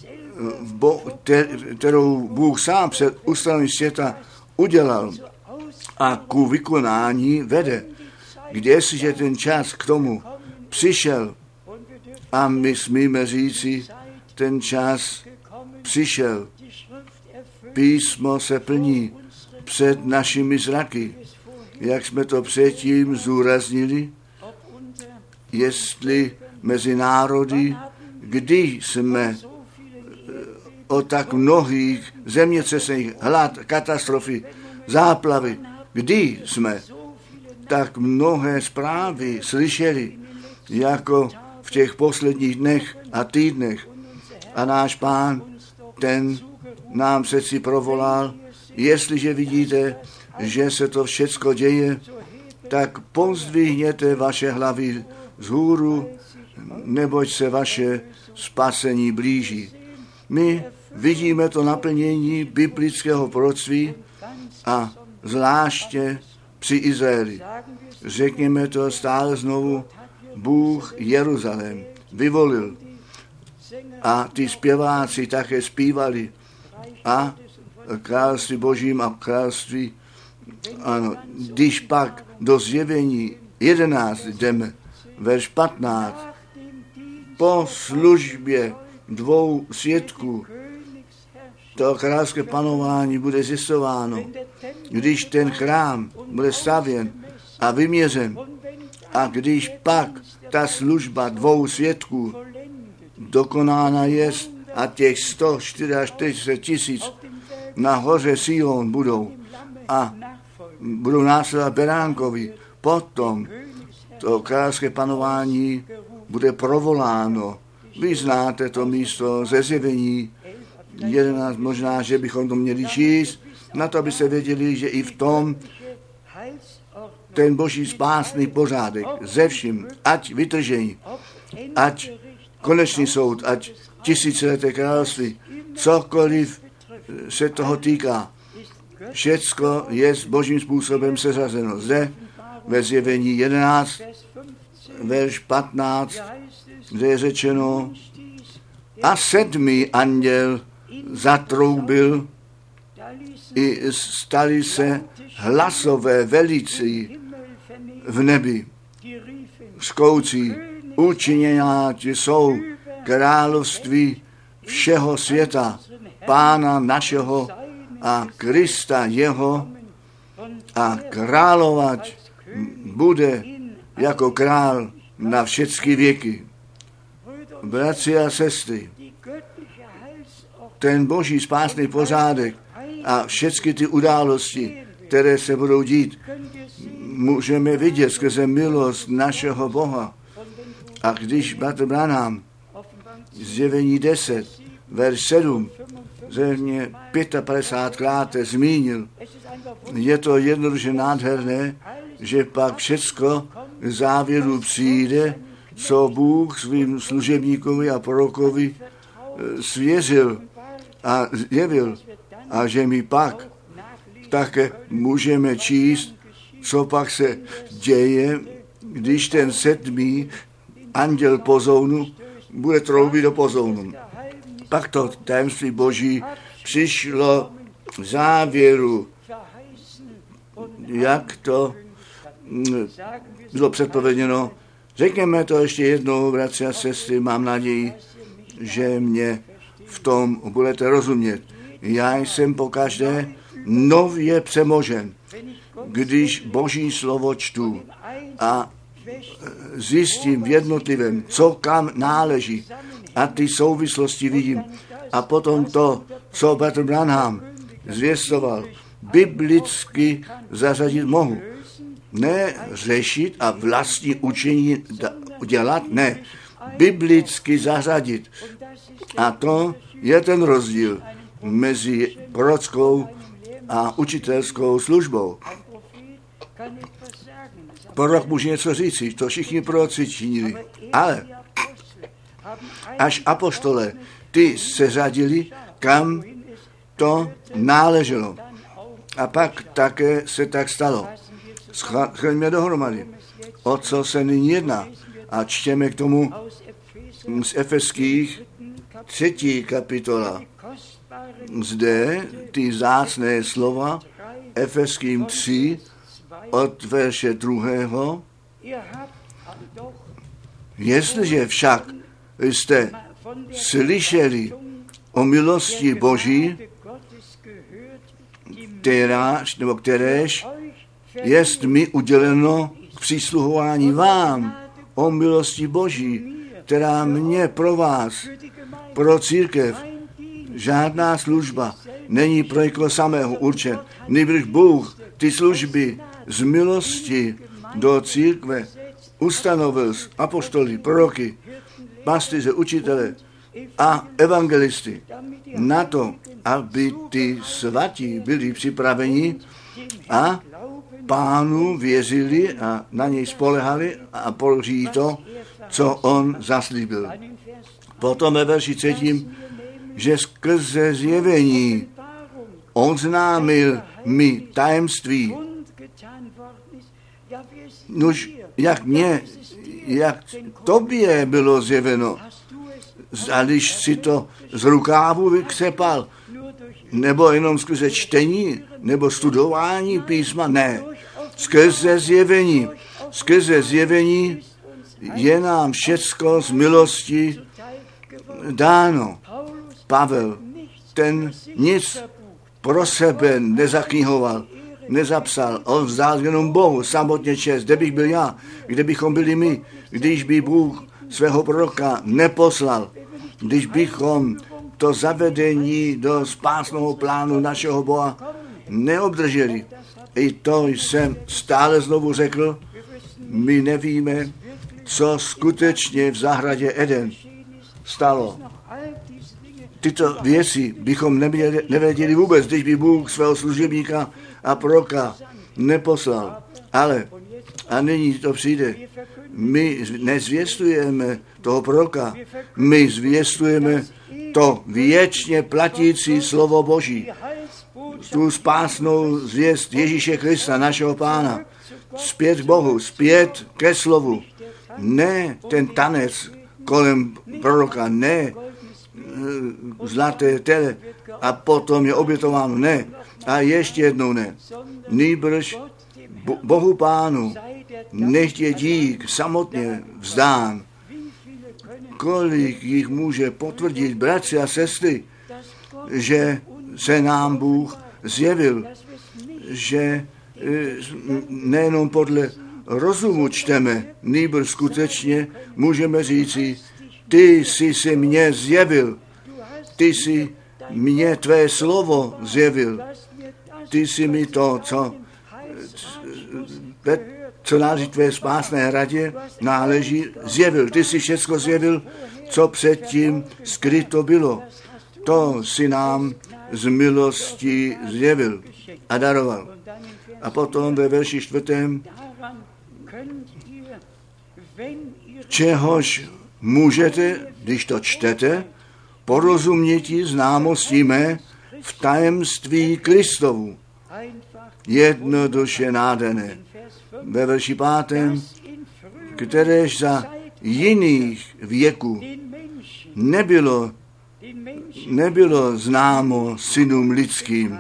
kterou Bůh sám před ustanovením světa udělal a ku vykonání vede. Jestliže ten čas k tomu přišel a my smíme říci, ten čas přišel, písmo se plní před našimi zraky, jak jsme to předtím zúraznili, jestli mezi národy, kdy jsme o tak mnohých zemětřeseních, hlad, katastrofy, záplavy, kdy jsme tak mnohé zprávy slyšeli, jako v těch posledních dnech a týdnech. A náš Pán, ten nám přeci provolal, jestliže vidíte, že se to všecko děje, tak pozdvihněte vaše hlavy vzhůru, neboť se vaše spasení blíží. My vidíme to naplnění biblického proroctví a zvláště při Izraeli. Řekněme to stále znovu, Bůh Jeruzalém vyvolil a ty zpěváci také zpívali a království Božím a království, ano, když pak do zjevení jedenáct jdeme, verš patnáct, po službě dvou svědků to královské panování bude zjistováno, když ten chrám bude stavěn a vyměřen a když pak ta služba dvou svědků dokonána jest a těch sto čtyřicet tisíc na hoře Sion budou a budou následovat Beránkovi, potom to královské panování bude provoláno. Vy znáte to místo ze zjevení jedenáct, možná, že bychom to měli číst, na to, aby se věděli, že i v tom ten boží spásný pořádek ze vším, ať vytržení, ať konečný soud, ať tisícileté království, cokoliv se toho týká, všecko je s božím způsobem seřazeno. Zde ve zjevení jedenáct, verš patnáct, kde je řečeno, a sedmý anděl zatroubil, i stali se hlasové velicí v nebi, skoucí, učiněná jsou království všeho světa, Pána našeho a Krista jeho, a královat bude jako král na všechny věky. Bratři a sestry, ten boží spásný pořádek a všechny ty události, které se budou dít, můžeme vidět skrze milost našeho Boha. A když bratr Branham zjevení deset, verš sedm, zřejmě padesát pět zmínil, je to jednoduše nádherné, že pak všecko k závěru přijde, co Bůh svým služebníkovi a prorokovi svěřil a zjevil, a že my pak také můžeme číst, co pak se děje, když ten sedmý anděl pozounu bude troubit do pozounu. Pak to tajemství Boží přišlo v závěru, jak to bylo předpověděno. Řekněme to ještě jednou, bratři a sestry, mám naději, že mě v tom budete rozumět. Já jsem pokaždé nově přemožen, když Boží slovo čtu a zjistím v jednotlivém, co kam náleží a ty souvislosti vidím. A potom to, co Petr Branham zvěstoval, biblicky zařadit mohu. Ne řešit a vlastní učení dělat, ne. Biblicky zařadit. A to je ten rozdíl mezi prorockou a učitelskou službou. Prorok může něco říci, to všichni proroci činili, ale až apoštole, ty se řadili, kam to náleželo. A pak také se tak stalo. Schrňme dohromady, o co se nyní jedná. A čtěme k tomu z Efeských třetí kapitola. Zde ty vzácné slova Efeským tři od verše druhého. Jestliže však jste slyšeli o milosti Boží, kteráž, nebo kteréž jest mi uděleno k přísluhování vám, o milosti Boží, která mě pro vás, pro církev, žádná služba není pro někoho samého určen. Nýbrž Bůh ty služby z milosti do církve ustanovil z apoštolí, proroky, pastýře, učitele a evangelisty na to, aby ty svatí byli připraveni a Pánu věřili a na něj spolehali a položí to, co on zaslíbil. Potom ve verši třetím, že skrze zjevení oznámil mi tajemství. Nož, jak mě, jak tobě bylo zjeveno, a když si to z rukávu vykřepal, nebo jenom skrze čtení, nebo studování písma, ne. Skrze zjevení. Skrze zjevení je nám všecko z milosti dáno. Pavel, ten nic pro sebe nezaknihoval, nezapsal. On vzdal jenom Bohu, samotně čest. Kde bych byl já, kde bychom byli my, když by Bůh svého proroka neposlal, když bychom to zavedení do spásného plánu našeho Boha neobdrželi. I to jsem stále znovu řekl, my nevíme, co skutečně v zahradě Eden stalo. Tyto věci bychom nevěděli, nevěděli vůbec, když by Bůh svého služebníka a proroka neposlal. Ale, a nyní to přijde, my nezvěstujeme toho proroka, my zvěstujeme to věčně platící slovo Boží, tu spásnou zvěst Ježíše Krista, našeho Pána, zpět k Bohu, zpět ke slovu. Ne ten tanec kolem proroka, ne zlaté tele a potom je obětováno, ne. A ještě jednou ne. Nýbrž Bohu Pánu nech je dík samotně vzdán. Kolik jich může potvrdit, bratři a sestry, že se nám Bůh zjevil, že nejenom podle rozumu čteme, nýbrž skutečně můžeme říci, ty jsi se mně zjevil, ty jsi mně tvé slovo zjevil, ty jsi mi to, co, co náleží tvé spásné radě, náleží, zjevil. Ty jsi všecko zjevil, co předtím skryto bylo. To si nám z milosti zjevil a daroval. A potom ve verši čtvrtém, čehož můžete, když to čtete, porozuměti známosti mé v tajemství Kristovu. jednoduše nádherné. Ve verši pátém, kteréž za jiných věků nebylo, nebylo známo synům lidským.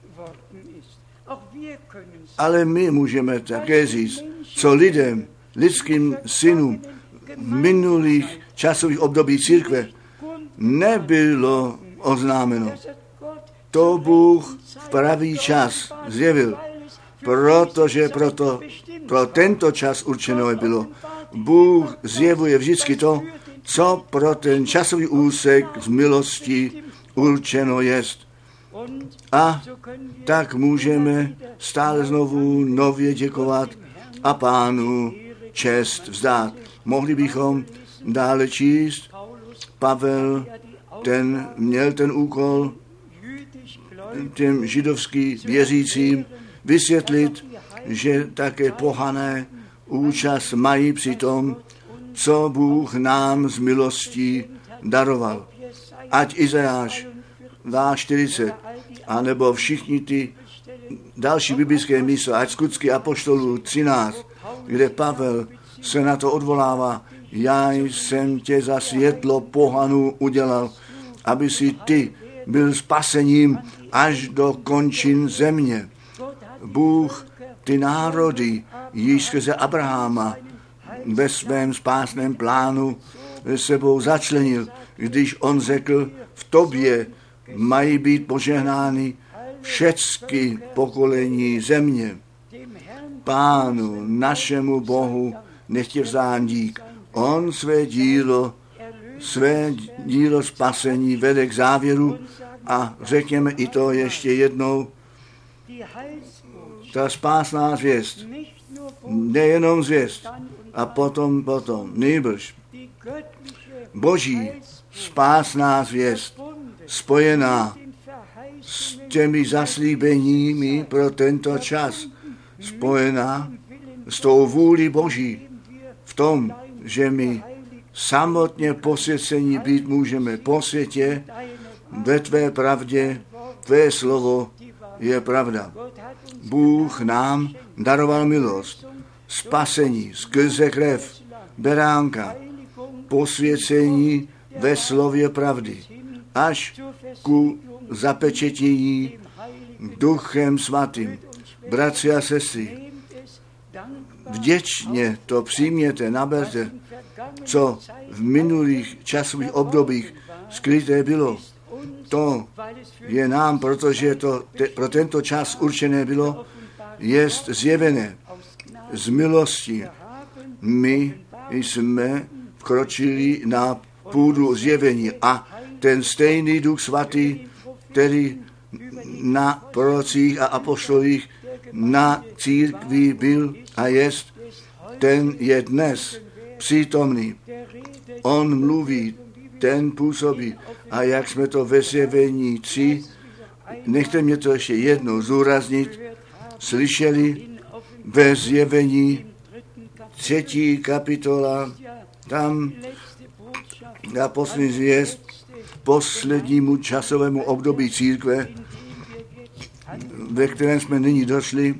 Ale my můžeme také říct, co lidem, lidským synům v minulých časových období církve nebylo oznámeno. To Bůh v pravý čas zjevil, protože proto pro tento čas určeno bylo. Bůh zjevuje vždycky to, co pro ten časový úsek z milostí určeno jest. A tak můžeme stále znovu nově děkovat a Pánu čest vzdát. Mohli bychom dále číst. Pavel, ten měl ten úkol těm židovským věřícím vysvětlit, že také pohané účast mají při tom, co Bůh nám z milostí daroval. Ať Izajáš čtyřicet dva, anebo všichni ty další biblické místa, ať Skutky apoštolů třináct, kde Pavel se na to odvolává. Já jsem tě za světlo pohanů udělal, aby si ty byl spasením až do končin země. Bůh ty národy již skrze Abraháma ve svém spásném plánu sebou začlenil, když on řekl, v tobě mají být požehnány všechny pokolení země. Pánu, našemu Bohu, nechť je vzdán dík. On své dílo, své dílo spasení vede k závěru a řekněme i to ještě jednou. Ta spásná zvěst, nejenom zvěst, a potom, potom, nejbrž, Boží spásná zvěst, spojená s těmi zaslíbeními pro tento čas, spojená s tou vůli Boží v tom, že my samotně posvěcení být můžeme po světě, ve tvé pravdě, tvé slovo je pravda. Bůh nám daroval milost, spasení skrze krev beránka, posvěcení ve slově pravdy, až ku zapečetění Duchem Svatým. Bratři a sestry, vděčně to přijměte, naberte, co v minulých časových obdobích skryté bylo. To je nám, protože to te, pro tento čas určené bylo, jest zjevené z milosti. My jsme vkročili na půdu zjevení a ten stejný Duch Svatý, který na prorocích a apoštolích na církvi byl a jest, ten je dnes přítomný. On mluví, ten působí. A jak jsme to ve zjevení tři, nechte mě to ještě jednou zúraznit, slyšeli ve zjevení třetí kapitola, tam na poslední zvěst poslednímu časovému období církve, ve kterém jsme nyní došli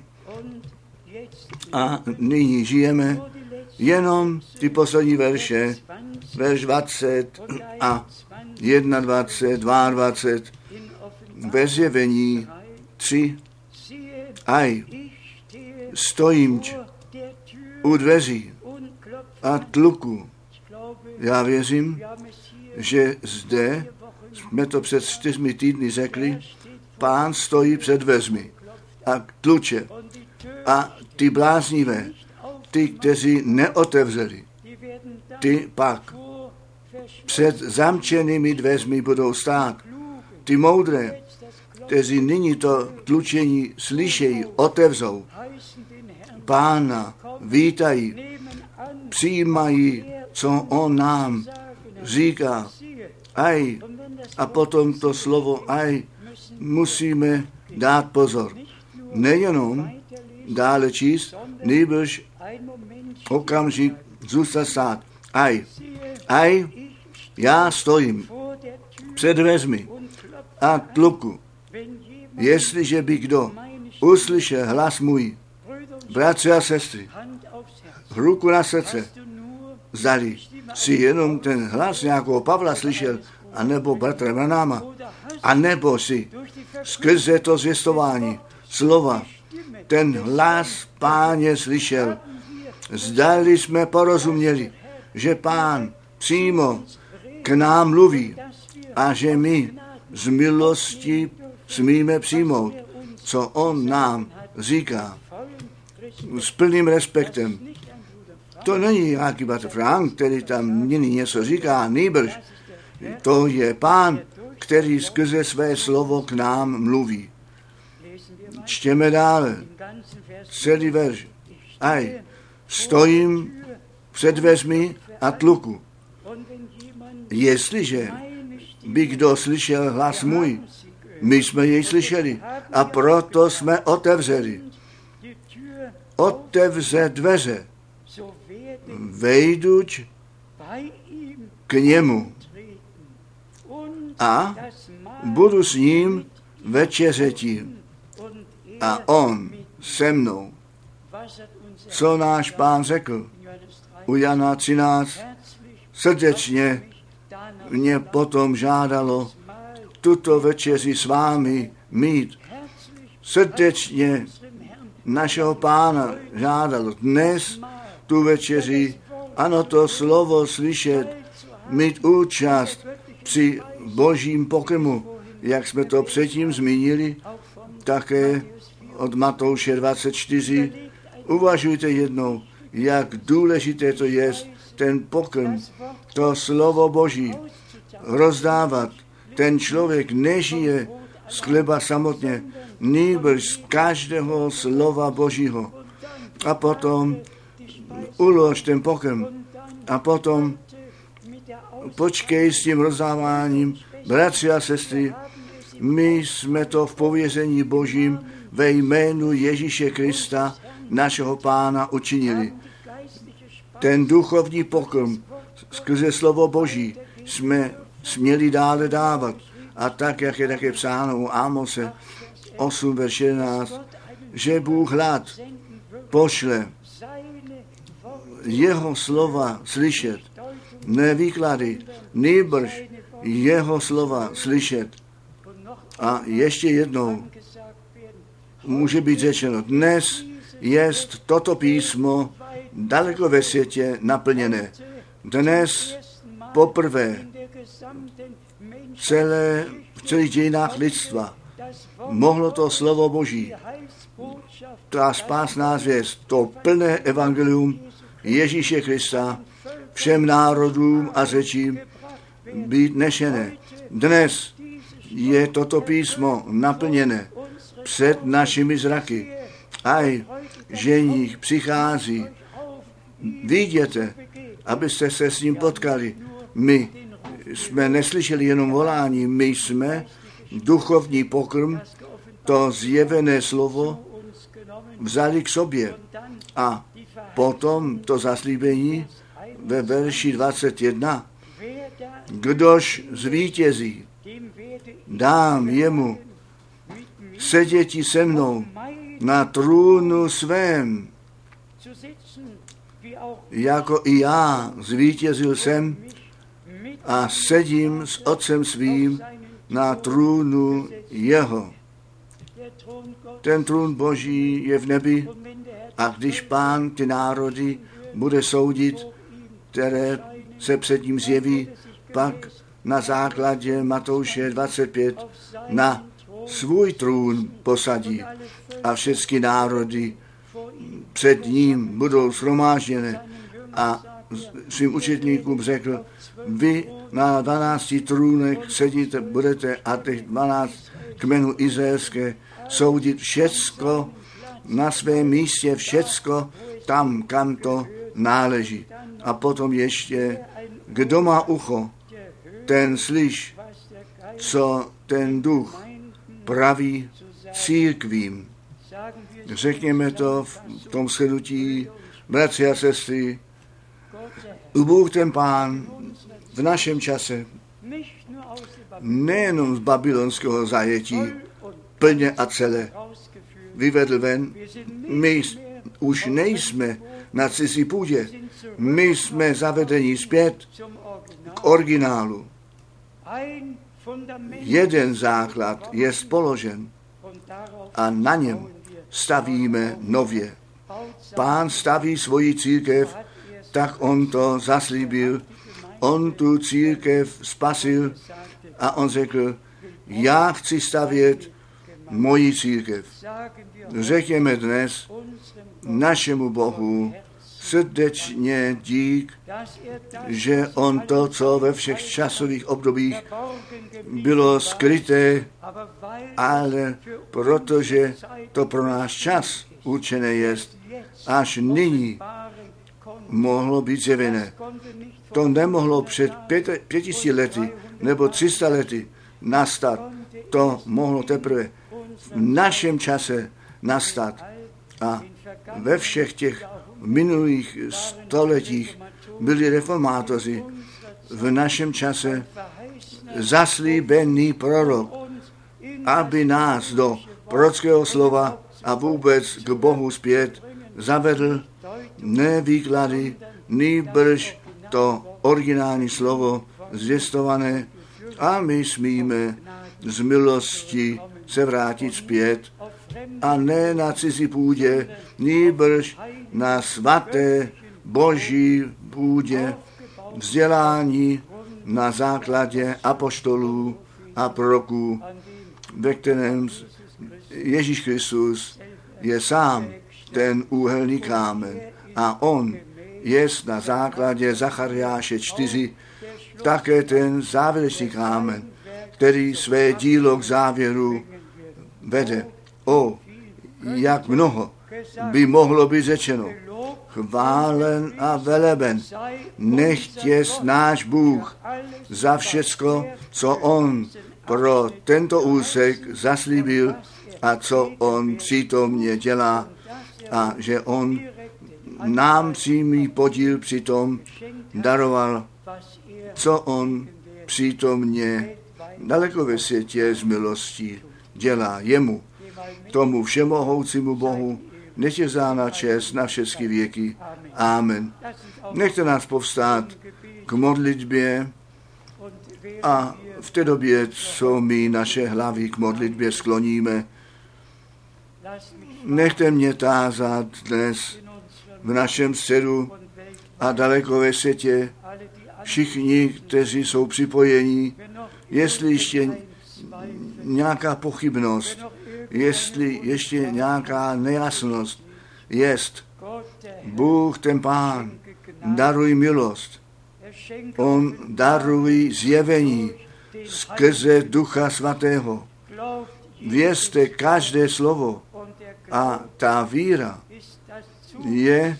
a nyní žijeme, jenom ty poslední verše, verš dvacet a dvacet jedna, dvacet dva, ve zjevení tři, aj, stojím u dveří a tluku. Já věřím, že zde, jsme to před čtyřmi týdny řekli, Pán stojí před dveřmi a tluče. A ty bláznivé, ty, kteří neotevřeli, ty pak před zamčenými dveřmi budou stát. Ty moudré, kteří nyní to tlučení slyšejí, otevřou. Pána vítají, přijímají, co on nám říká. Aj, a potom to slovo aj musíme dát pozor. Nejenom dále číst, nýbrž okamžik zůstat stát. Aj, aj, já stojím před dveřmi a tluku. Jestliže by kdo uslyšel hlas můj. Bratři a sestry, ruku na srdce, zdali si jenom ten hlas nějakého Pavla slyšel, anebo bratra Branáma, anebo si skrze to zvěstování slova ten hlas Páně slyšel. Zdali jsme porozuměli, že Pán přímo k nám mluví a že my z milosti smíme přijmout, co on nám říká. S plným respektem. To není nějaký bratr Frank, který tam nyní něco říká, nýbrž. To je Pán, který skrze své slovo k nám mluví. Čtěme dále. Celý verš. Aj, stojím před dveřmi a tluku. Jestliže by kdo slyšel hlas můj, my jsme jej slyšeli a proto jsme otevřeli. Otevře dveře, vejduť k němu a budu s ním večeřeti a on se mnou. Co náš Pán řekl u Jana třináct, srdečně mě potom žádalo tuto večeři s vámi mít. Srdečně našeho Pána žádalo dnes tu večeři, ano, to slovo slyšet, mít účast při božím pokrmu, jak jsme to předtím zmínili, také od Matouše dvacet čtyři. Uvažujte jednou, jak důležité to je, ten pokrm, to slovo Boží rozdávat. Ten člověk nežije z chleba samotně, nýbrž z každého slova Božího. A potom ulož ten pokrm a potom počkej s tím rozdáváním. Bratři a sestry, my jsme to v pověření Božím ve jménu Ježíše Krista, našeho Pána, učinili. Ten duchovní pokrm skrze slovo Boží jsme směli dále dávat. A tak, jak je také psáno u Ámose osm, verš jedenáct, že Bůh hlad pošle jeho slova slyšet, ne výklady, nýbrž jeho slova slyšet. A ještě jednou může být řečeno, dnes jest toto písmo daleko ve světě naplněné. Dnes poprvé celé, v celých dějinách lidstva mohlo to slovo Boží, ta spásná zvěst, to plné evangelium Ježíše Krista všem národům a řečím být nešené. Dnes je toto písmo naplněné před našimi zraky. Aj, ženích přichází. Viděte, abyste se s ním potkali. My jsme neslyšeli jenom volání, my jsme duchovní pokrm, to zjevené slovo vzali k sobě. A potom to zaslíbení ve verši dvacet jedna. Kdož zvítězí, dám jemu seděti se mnou na trůnu svém, jako i já zvítězil jsem a sedím s Otcem svým na trůnu jeho. Ten trůn Boží je v nebi a když Pán ty národy bude soudit, které se před ním zjeví, pak na základě Matouše dvacet pět na svůj trůn posadí a všechny národy před ním budou shromážděné a svým učitníkům řekl, vy na dvanácti trůnech sedíte, budete a těch dvanáct kmenů izraelské soudit všecko na svém místě, všecko tam, kam to náleží. A potom ještě, kdo má ucho, ten slyš, co ten duch praví církvím. Řekněme to v tom shrnutí, bratři a sestry, Bůh ten Pán v našem čase nejenom z babylonského zajetí plně a celé vyvedl ven. My už nejsme na cizí půdě. My jsme zavedeni zpět k originálu. Jeden základ je položen a na něm stavíme nově. Pán staví svoji církev, tak on to zaslíbil. On tu církev spasil a on řekl, já chci stavět moji církev. Řekněme dnes našemu Bohu srdečně dík, že on to, co ve všech časových obdobích bylo skryté, ale protože to pro náš čas určené jest, až nyní mohlo být zjevené. To nemohlo před pět, pětisí lety nebo tři sta lety nastat. To mohlo teprve v našem čase nastat. A ve všech těch minulých stoletích byli reformátoři. V našem čase zaslíbený prorok, aby nás do prorockého slova a vůbec k Bohu zpět zavedl ne výklady, nýbrž to originální slovo zvěstované a my smíme z milosti se vrátit zpět a ne na cizí půdě, nýbrž na svaté boží půdě vzdělání na základě apoštolů a proroků, ve kterém Ježíš Kristus je sám ten úhelný kámen a on je na základě Zachariáše čtyři také ten závěrečný kámen, který své dílo k závěru vede. O, jak mnoho by mohlo být řečeno. Chválen a veleben, nechť jest náš Bůh za všecko, co on pro tento úsek zaslíbil a co on přítomně dělá a že on nám přímý podíl přitom daroval, co on přítomně daleko ve světě z milostí dělá jemu, tomu všemohoucímu Bohu, nech je vzána čest na všechny věky. Amen. Nechte nás povstát k modlitbě a v té době, co my naše hlavy k modlitbě skloníme, nechte mě tázat dnes v našem středu a daleko ve světě všichni, kteří jsou připojení, jestli ještě nějaká pochybnost, jestli ještě nějaká nejasnost jest. Bůh, ten Pán, daruj milost. On daruj zjevení skrze Ducha Svatého. Věřte každé slovo a ta víra je,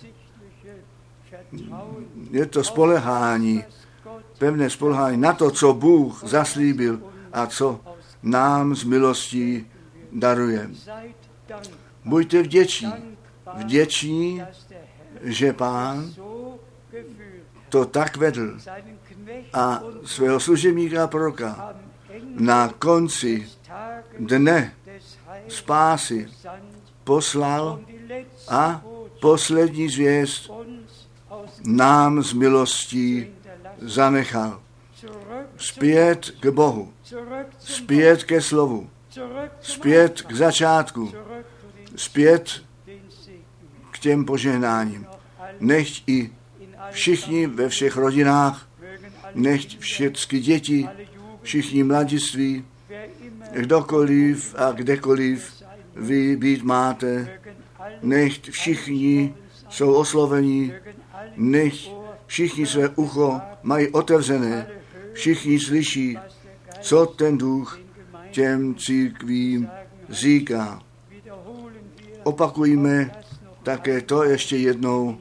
je to spolehání, pevné spolehání na to, co Bůh zaslíbil a co nám z milostí daruje. Buďte vděční. Vděční, že Pán to tak vedl a svého služebníka a proroka na konci dne spásy poslal a poslední zvěst nám z milostí zanechal. Zpět k Bohu, zpět ke slovu, zpět k začátku, zpět k těm požehnáním. Nechť i všichni ve všech rodinách, nechť všechny děti, všichni mladiství, kdokoliv a kdekoliv vy být máte, nechť všichni jsou osloveni, nechť všichni své ucho mají otevřené, všichni slyší, co ten Duch těm církvím říká. Opakujme také to ještě jednou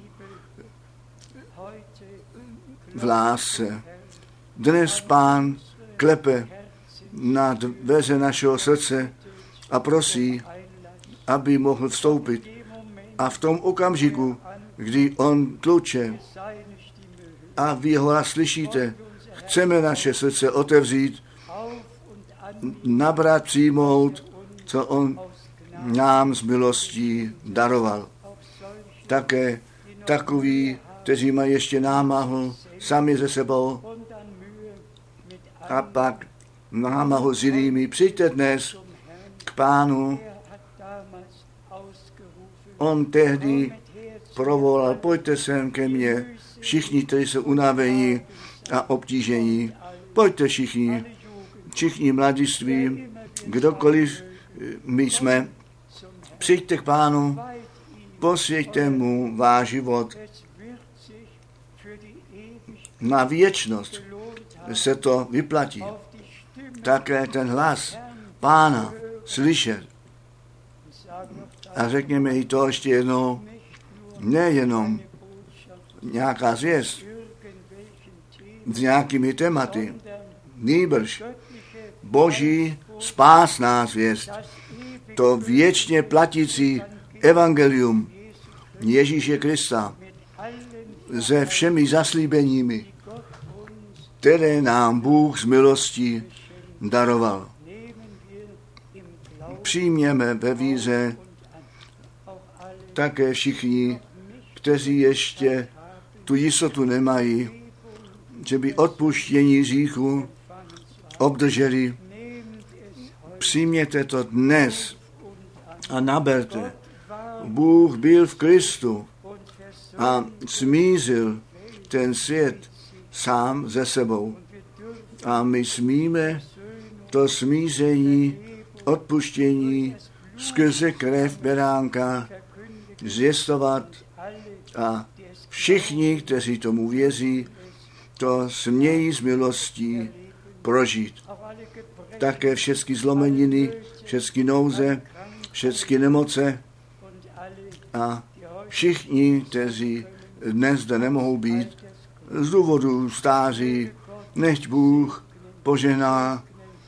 v lásce. Dnes Pán klepe na dveře našeho srdce a prosí, aby mohl vstoupit. A v tom okamžiku, kdy on tluče a vy jeho hlas slyšíte, chceme naše srdce otevřít, nabrat, přijmout, co on nám z milostí daroval. Také takoví, kteří mají ještě námahu sami ze sebou a pak námahu s jinými. Přijďte dnes k Pánu. On tehdy provolal, pojďte sem ke mně, všichni, kteří jsou unavení a obtížení. Pojďte všichni, všichni mladiství, kdokoliv my jsme. Přijďte k Pánu, posvěťte mu váš život. Na věčnost se to vyplatí. Také ten hlas Pána slyšet. A řekněme i to ještě jednou, nejenom nějaká zvěst s nějakými tématy, nýbrž Boží spásná zvěst, to věčně platící evangelium Ježíše Krista se všemi zaslíbeními, které nám Bůh z milostí daroval. Přijměme ve víře také všichni, kteří ještě tu jistotu nemají, že by odpuštění hříchu obdrželi. Přijměte to dnes a naberte. Bůh byl v Kristu a smířil ten svět sám ze sebou. A my smíme to smíření, odpuštění skrze krev beránka zvěstovat a všichni, kteří tomu věří, to smějí z milostí prožít. Také všechny zlomeniny, všechny nouze, všechny nemoce a všichni, kteří dnes zde nemohou být, z důvodu stáří, nechť Bůh požená,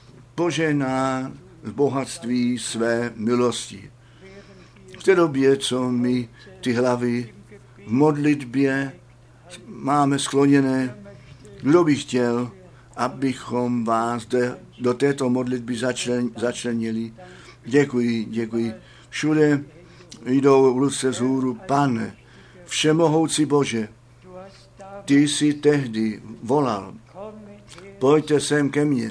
požená z bohatství své milosti. V té době, co my ty hlavy v modlitbě máme skloněné, kdo by chtěl, abychom vás de, do této modlitby začlen, začlenili. Děkuji, děkuji. Všude jdou ruce vzhůru. Pane, všemohoucí Bože, ty jsi tehdy volal, pojďte sem ke mně.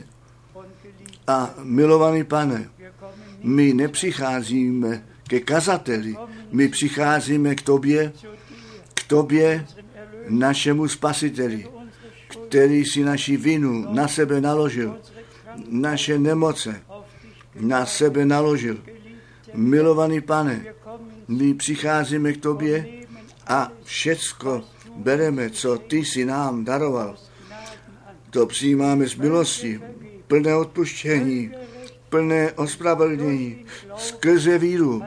A milovaný Pane, my nepřicházíme ke kazateli, my přicházíme k tobě, k tobě, našemu spasiteli, který si naši vinu na sebe naložil, naše nemoce na sebe naložil. Milovaný Pane, my přicházíme k tobě a všecko bereme, co ty si nám daroval. To přijímáme z milosti, plné odpuštění, plné ospravedlnění, skrze víru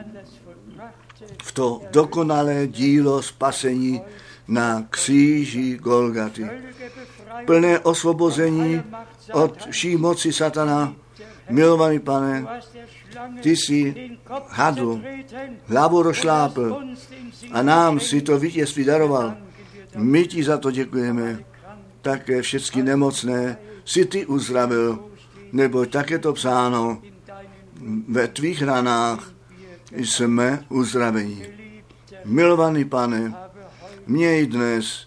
v to dokonalé dílo spasení na kříži Golgaty. Plné osvobození od vší moci satana. Milovaný Pane, ty jsi hadu hlavu rozšlápl a nám si to vítězství daroval. My ti za to děkujeme. Také všechny nemocné si ty uzdravil, nebo tak je to psáno, ve tvých ranách jsme uzdraveni. Milovaný Pane, měj dnes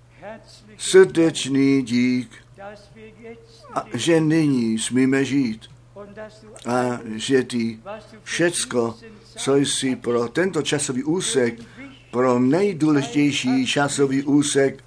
srdečný dík, a že nyní smíme žít a že ty všecko, co jsi pro tento časový úsek, pro nejdůležitější časový úsek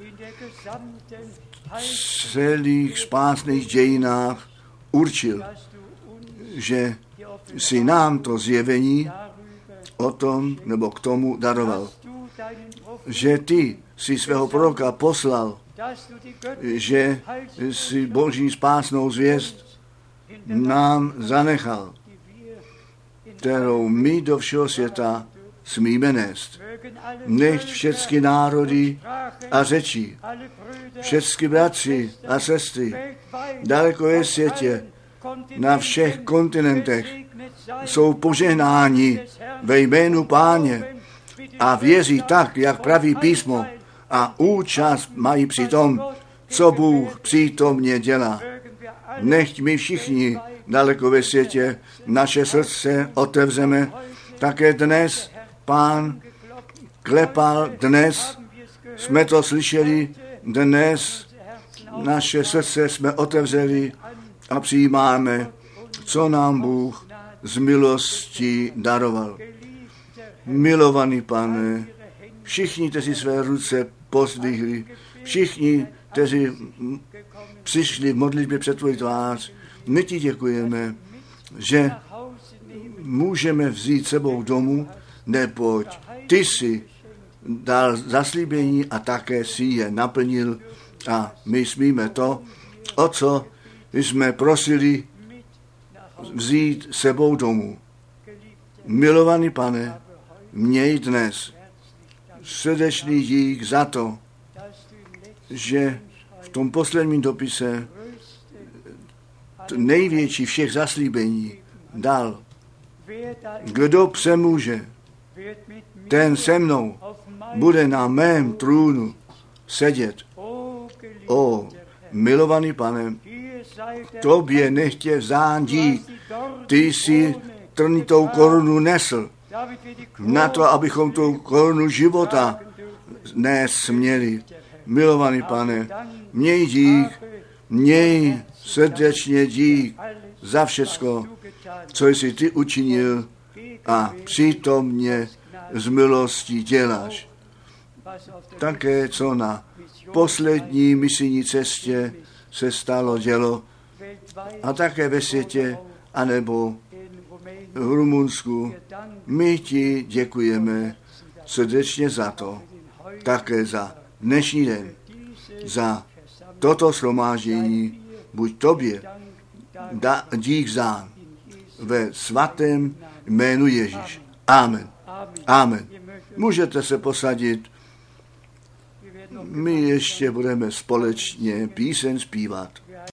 v celých spásných dějinách určil, že si nám to zjevení o tom nebo k tomu daroval. Že ty si svého proroka poslal, že si Boží spásnou zvěst nám zanechal, kterou my do všeho světa smíme nést. Nechť všechny národy a řeči, všechny bratři a sestry, daleko ve světě, na všech kontinentech, jsou požehnáni ve jménu Páně a věří tak, jak praví písmo, a účast mají při tom, co Bůh přítomně dělá. Nechť my všichni daleko ve světě naše srdce otevřeme Také dnes Pán klepal, dnes jsme to slyšeli, dnes naše srdce jsme otevřeli a přijímáme, co nám Bůh z milosti daroval. Milovaný Pane, všichni, kteří své ruce pozdvihli, všichni, kteří přišli v modlitbě před tvůj tvář, my ti děkujeme, že můžeme vzít sebou domů, neboť ty jsi dal zaslíbení a také si je naplnil a my smíme to, o co jsme prosili, vzít sebou domů. Milovaný Pane, měj dnes srdečný dík za to, že v tom posledním dopise největší všech zaslíbení dal. Kdo přemůže, ten se mnou bude na mém trůnu sedět. O, milovaný Pane, tobě nechtě vzán dík. Ty jsi trnitou korunu nesl na to, abychom tu korunu života nést směli. Milovaný Pane, měj dík, měj srdečně dík za všecko, co jsi ty učinil a přítomně z milostí děláš. Také, co na poslední misijní cestě se stalo dělo a také ve světě, anebo v Rumunsku. My ti děkujeme srdečně za to, také za dnešní den, za toto shromáždění, buď tobě da, dík zán ve svatém jménu Ježíš. Amen. Amen. Můžete se posadit. My ještě budeme společně píseň zpívat.